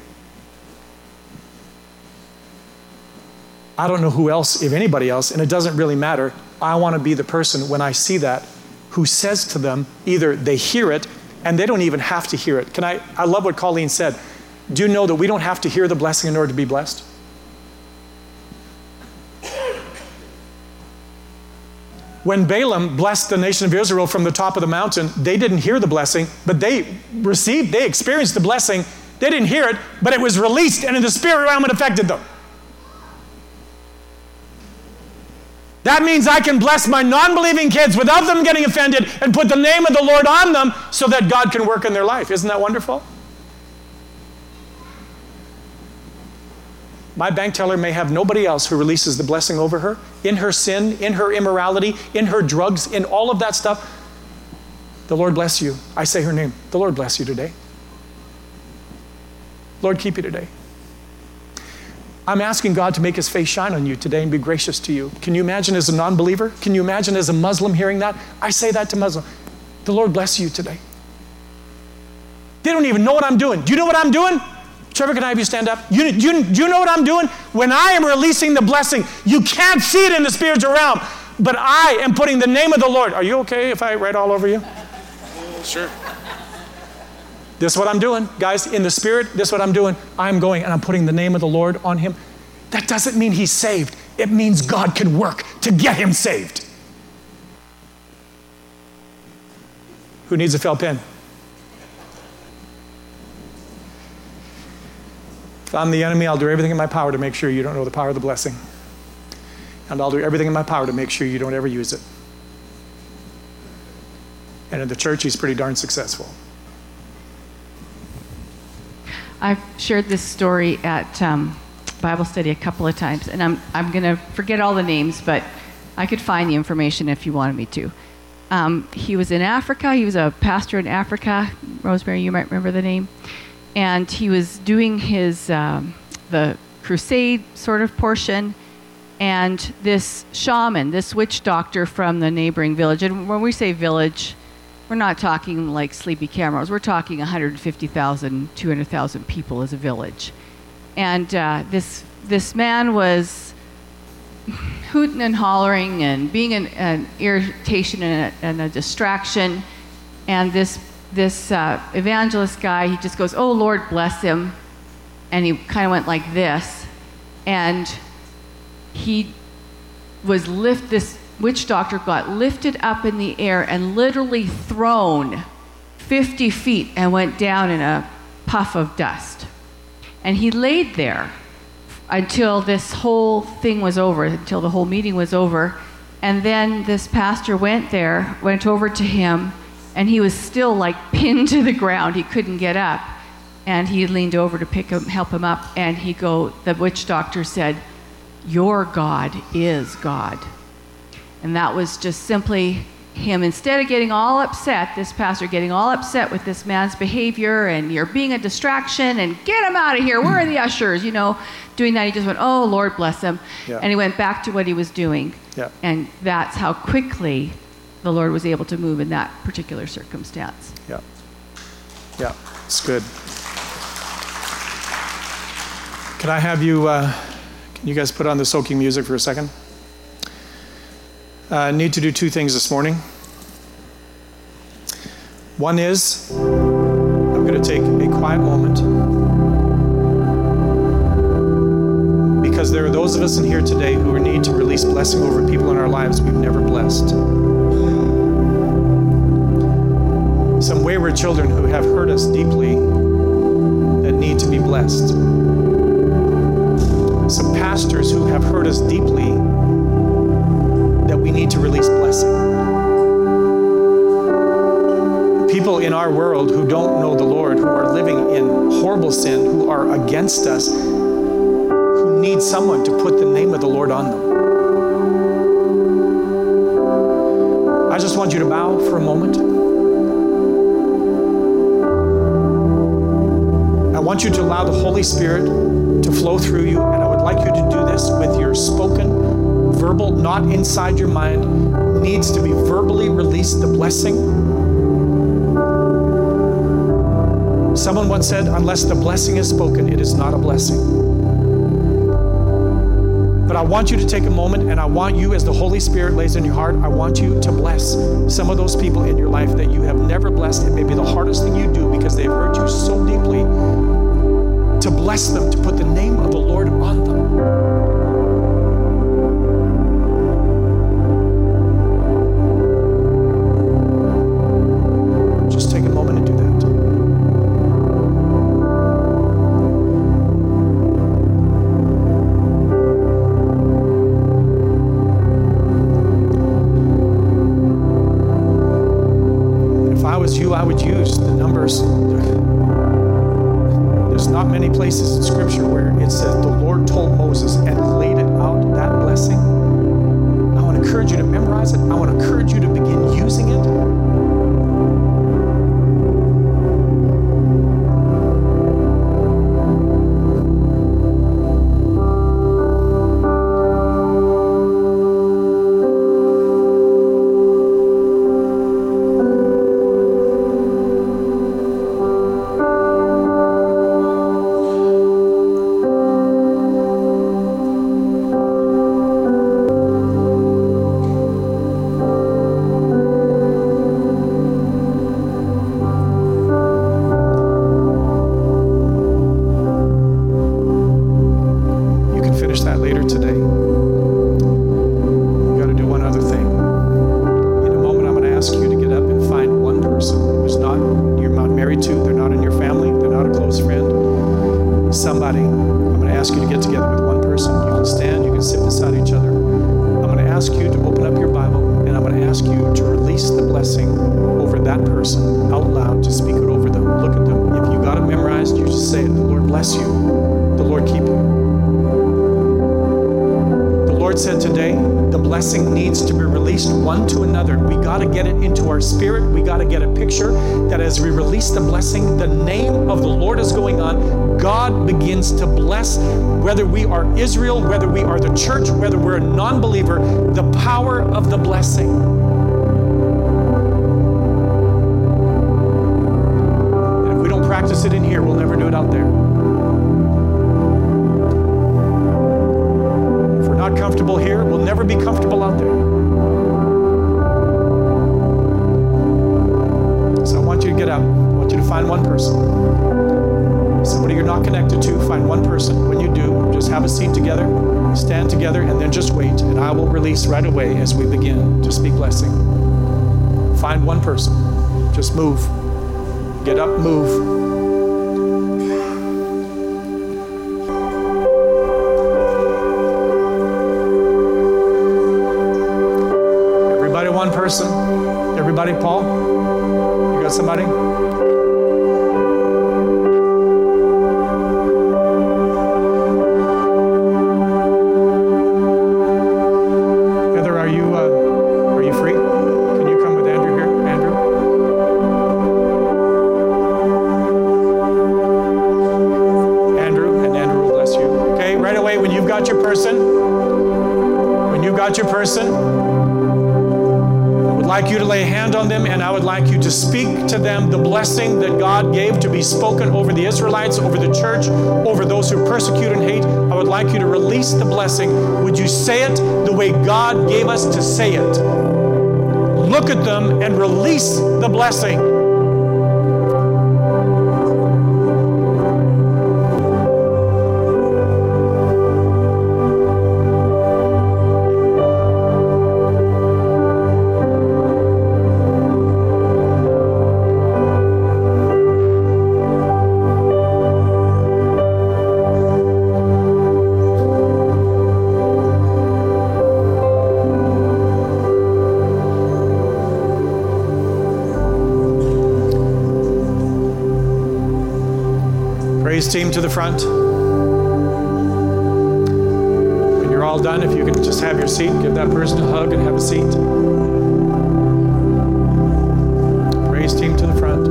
A: I don't know who else, if anybody else, and it doesn't really matter. I want to be the person when I see that who says to them, either they hear it and they don't even have to hear it. Can I, I love what Colleen said. Do you know that we don't have to hear the blessing in order to be blessed? When Balaam blessed the nation of Israel from the top of the mountain, they didn't hear the blessing, but they received, they experienced the blessing. They didn't hear it, but it was released, and in the spirit realm it affected them. That means I can bless my non-believing kids without them getting offended and put the name of the Lord on them so that God can work in their life. Isn't that wonderful? My bank teller may have nobody else who releases the blessing over her, in her sin, in her immorality, in her drugs, in all of that stuff. The Lord bless you. I say her name. The Lord bless you today. Lord, keep you today. I'm asking God to make his face shine on you today and be gracious to you. Can you imagine as a non-believer? Can you imagine as a Muslim hearing that? I say that to Muslim. The Lord bless you today. They don't even know what I'm doing. Do you know what I'm doing? Trevor, can I have you stand up? You, you, do you know what I'm doing? When I am releasing the blessing, you can't see it in the spiritual realm, but I am putting the name of the Lord. Are you okay if I write all over you?
B: Sure.
A: This is what I'm doing. Guys, in the spirit, this is what I'm doing. I'm going and I'm putting the name of the Lord on him. That doesn't mean he's saved. It means God can work to get him saved. Who needs a felt pen? If I'm the enemy, I'll do everything in my power to make sure you don't know the power of the blessing. And I'll do everything in my power to make sure you don't ever use it. And in the church, he's pretty darn successful.
C: I've shared this story at um, Bible study a couple of times, and I'm I'm going to forget all the names, but I could find the information if you wanted me to. Um, he was in Africa. He was a pastor in Africa. Rosemary, you might remember the name. And he was doing his um, the crusade sort of portion, and this shaman, this witch doctor from the neighboring village, and when we say village, we're not talking like Sleepy Cameros. We're talking one hundred fifty thousand, two hundred thousand people as a village. And uh, this this man was hooting and hollering and being an, an irritation and a, and a distraction. And this this uh, evangelist guy, he just goes, "Oh, Lord, bless him." And he kind of went like this. And he was lift this witch doctor got lifted up in the air and literally thrown fifty feet and went down in a puff of dust. And he laid there until this whole thing was over, until the whole meeting was over. And then this pastor went there, went over to him, and he was still like pinned to the ground. He couldn't get up. And he leaned over to pick him, help him up, and he go, the witch doctor said, "Your God is God." And that was just simply him, instead of getting all upset, this pastor getting all upset with this man's behavior and you're being a distraction and get him out of here, where are the ushers, you know, doing that, he just went, "Oh, Lord bless him." Yeah. And he went back to what he was doing. Yeah. And that's how quickly the Lord was able to move in that particular circumstance.
A: Yeah. Yeah, it's good. Can I have you, uh, can you guys put on the soaking music for a second? I uh, need to do two things this morning. One is, I'm going to take a quiet moment because there are those of us in here today who need to release blessing over people in our lives we've never blessed. Some wayward children who have hurt us deeply that need to be blessed. Some pastors who have hurt us deeply that we need to release blessing. People in our world who don't know the Lord, who are living in horrible sin, who are against us, who need someone to put the name of the Lord on them. I just want you to bow for a moment. I want you to allow the Holy Spirit to flow through you, and I would like you to do this with your spoken, verbal, not inside your mind, needs to be verbally released, the blessing. Someone once said, unless the blessing is spoken, it is not a blessing. But I want you to take a moment, and I want you, as the Holy Spirit lays in your heart, I want you to bless some of those people in your life that you have never blessed. It may be the hardest thing you do because they've hurt you so deeply. To bless them, to put the name of the Lord on them. Just take a moment and do that. If I was you, I would use the numbers. There's not many places in Scripture where it says the Lord told Moses and laid it out, that blessing. I want to encourage you to memorize it. I want to encourage you to begin using it. As we release the blessing, the name of the Lord is going on. God begins to bless, whether we are Israel, whether we are the church, whether we're a non-believer, the power of the blessing. And if we don't practice it in here, we'll never do it out there. If we're not comfortable here, we'll never be comfortable out there. Get out. I want you to find one person. Somebody you're not connected to, find one person. person. When you do, just have a seat together, stand together, and then just wait. And I will release right away as we begin to speak blessing. Find one person. Just move. Get up, move. One person. Everybody, Paul? You got somebody? Heather, are you uh, are you free? Can you come with Andrew here? Andrew? Andrew, and Andrew will bless you. Okay, right away when you've got your person, when you've got your person, I'd like you to lay a hand on them, and I would like you to speak to them the blessing that God gave to be spoken over the Israelites, over the church, over those who persecute and hate. I would like you to release the blessing. Would you say it the way God gave us to say it? Look at them and release the blessing. Team to the front. When you're all done, if you can just have your seat, give that person a hug and have a seat. Praise team to the front.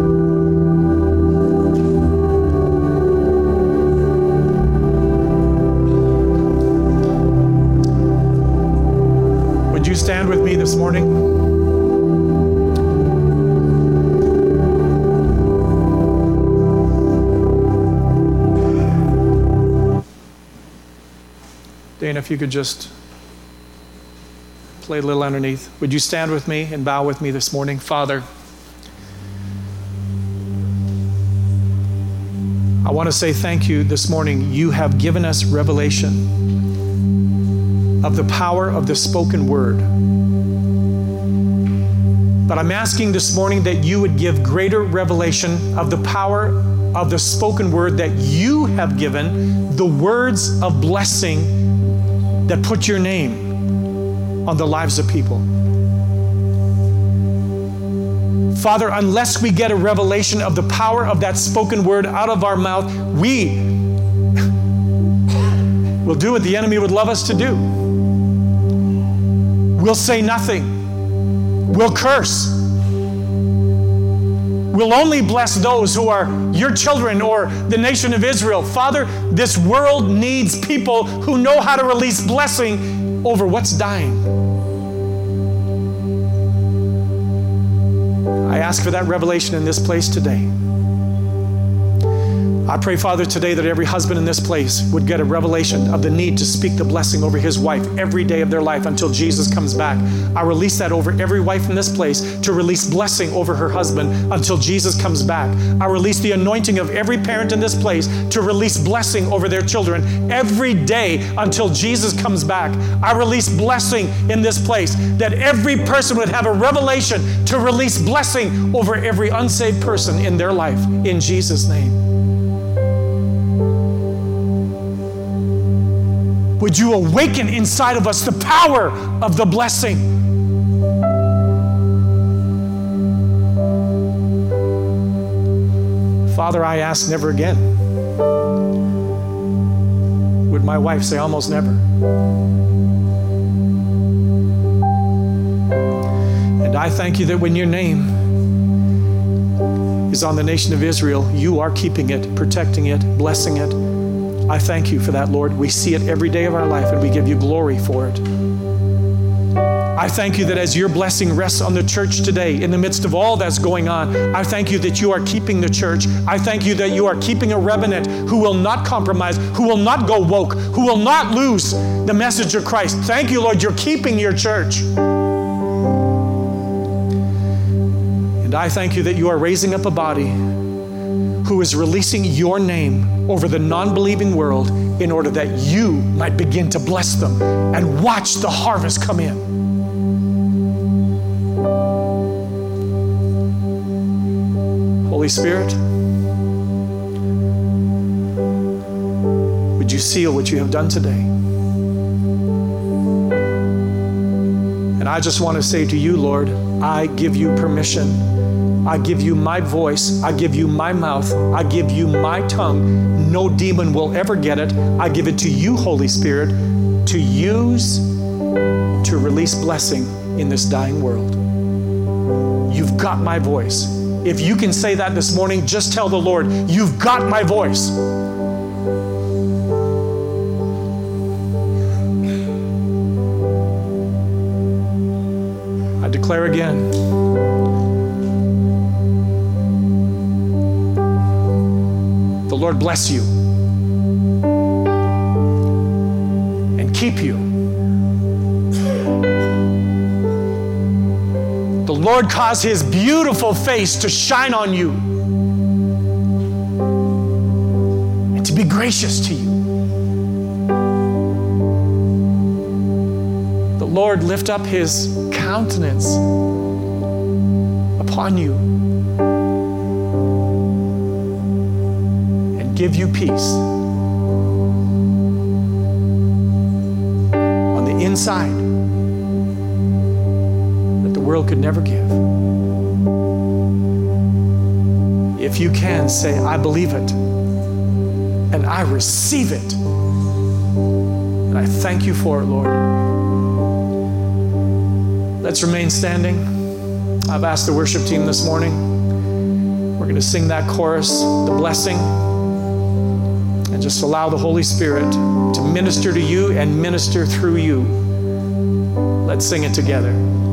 A: Would you stand with me this morning? Dana, if you could just play a little underneath. Would you stand with me and bow with me this morning? Father, I want to say thank you this morning. You have given us revelation of the power of the spoken word. But I'm asking this morning that you would give greater revelation of the power of the spoken word that you have given, the words of blessing that put your name on the lives of people. Father, unless we get a revelation of the power of that spoken word out of our mouth, we will do what the enemy would love us to do. We'll say nothing. We'll curse. We'll only bless those who are your children or the nation of Israel. Father, this world needs people who know how to release blessing over what's dying. I ask for that revelation in this place today. I pray, Father, today that every husband in this place would get a revelation of the need to speak the blessing over his wife every day of their life until Jesus comes back. I release that over every wife in this place to release blessing over her husband until Jesus comes back. I release the anointing of every parent in this place to release blessing over their children every day until Jesus comes back. I release blessing in this place that every person would have a revelation to release blessing over every unsaved person in their life in Jesus' name. Would you awaken inside of us the power of the blessing? Father, I ask never again. Would my wife say almost never? And I thank you that when your name is on the nation of Israel, you are keeping it, protecting it, blessing it. I thank you for that, Lord. We see it every day of our life, and we give you glory for it. I thank you that as your blessing rests on the church today, in the midst of all that's going on, I thank you that you are keeping the church. I thank you that you are keeping a remnant who will not compromise, who will not go woke, who will not lose the message of Christ. Thank you, Lord, you're keeping your church. And I thank you that you are raising up a body who is releasing your name over the non-believing world in order that you might begin to bless them and watch the harvest come in. Holy Spirit, would you seal what you have done today? And I just want to say to you, Lord, I give you permission. I give you my voice. I give you my mouth. I give you my tongue. No demon will ever get it. I give it to you, Holy Spirit, to use to release blessing in this dying world. You've got my voice. If you can say that this morning, just tell the Lord, you've got my voice. I declare again, the Lord bless you and keep you. The Lord cause His beautiful face to shine on you and to be gracious to you. The Lord lift up His countenance upon you and give you peace on the inside that the world could never give. If you can, say, I believe it and I receive it. And I thank you for it, Lord. Let's remain standing. I've asked the worship team this morning. We're going to sing that chorus, the blessing, and just allow the Holy Spirit to minister to you and minister through you. Let's sing it together.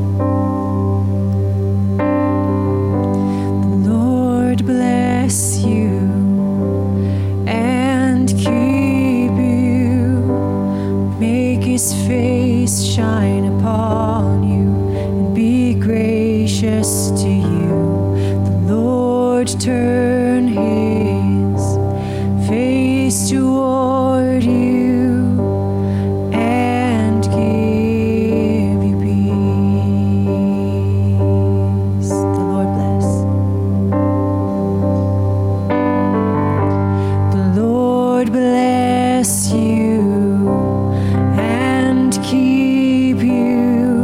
B: The Lord bless you and keep you. Make His face shine upon you. Be gracious to you. The Lord turn His face toward you and give you peace. The Lord bless. The Lord bless you and keep you.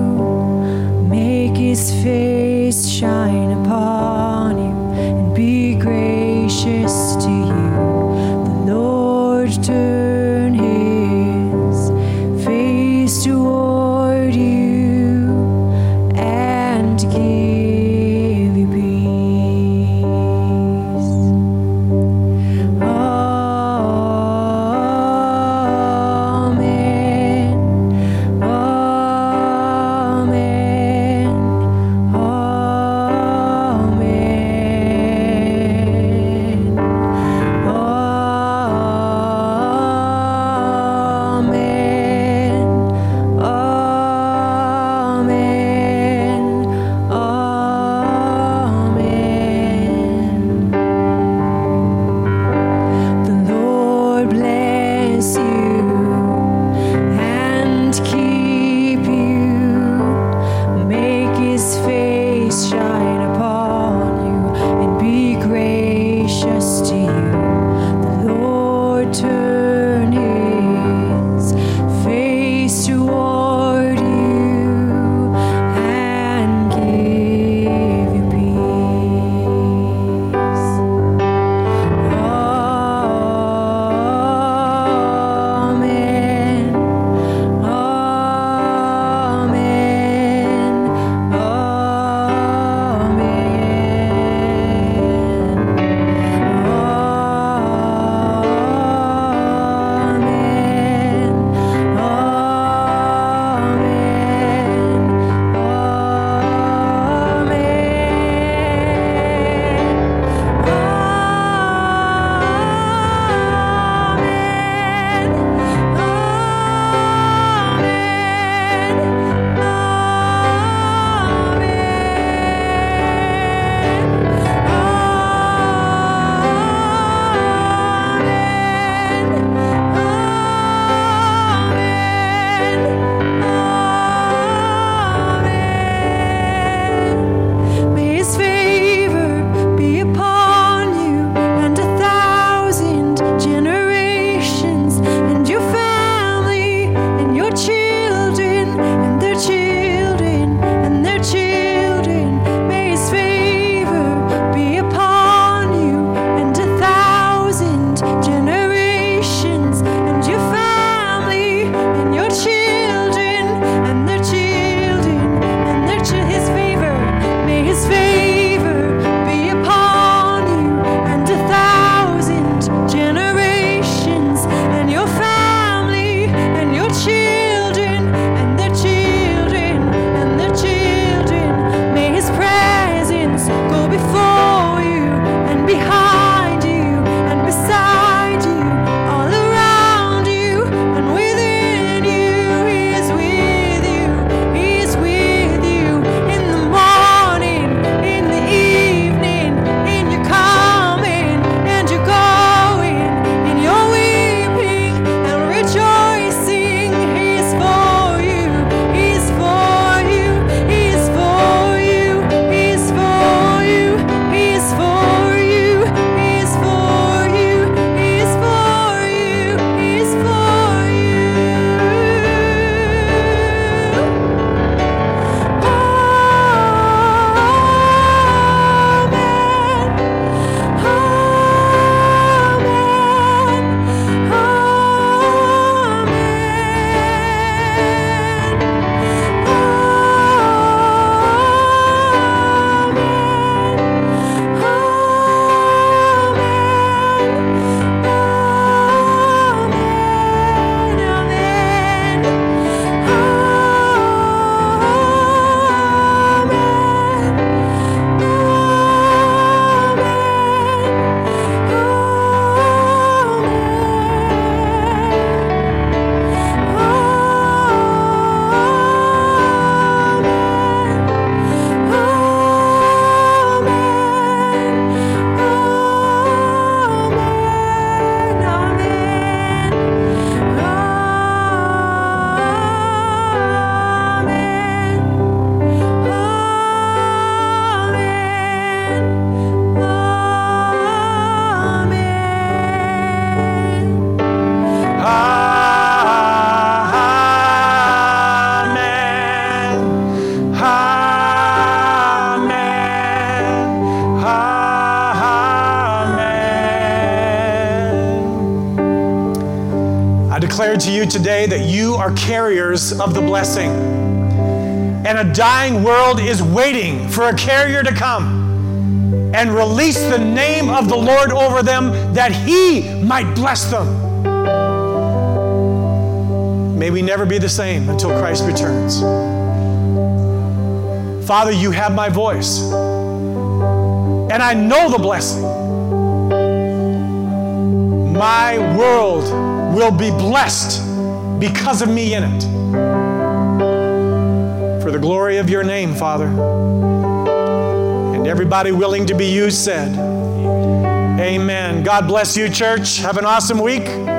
B: His face shine upon you and be gracious to you. The Lord turn His face toward you and give you peace. Amen. Amen. Amen.
A: declare to you today that you are carriers of the blessing. And a dying world is waiting for a carrier to come and release the name of the Lord over them that He might bless them. May we never be the same until Christ returns. Father, you have my voice. And I know the blessing. My world will be blessed because of me in it. For the glory of your name, Father. And everybody willing to be used said, amen. God bless you, church. Have an awesome week.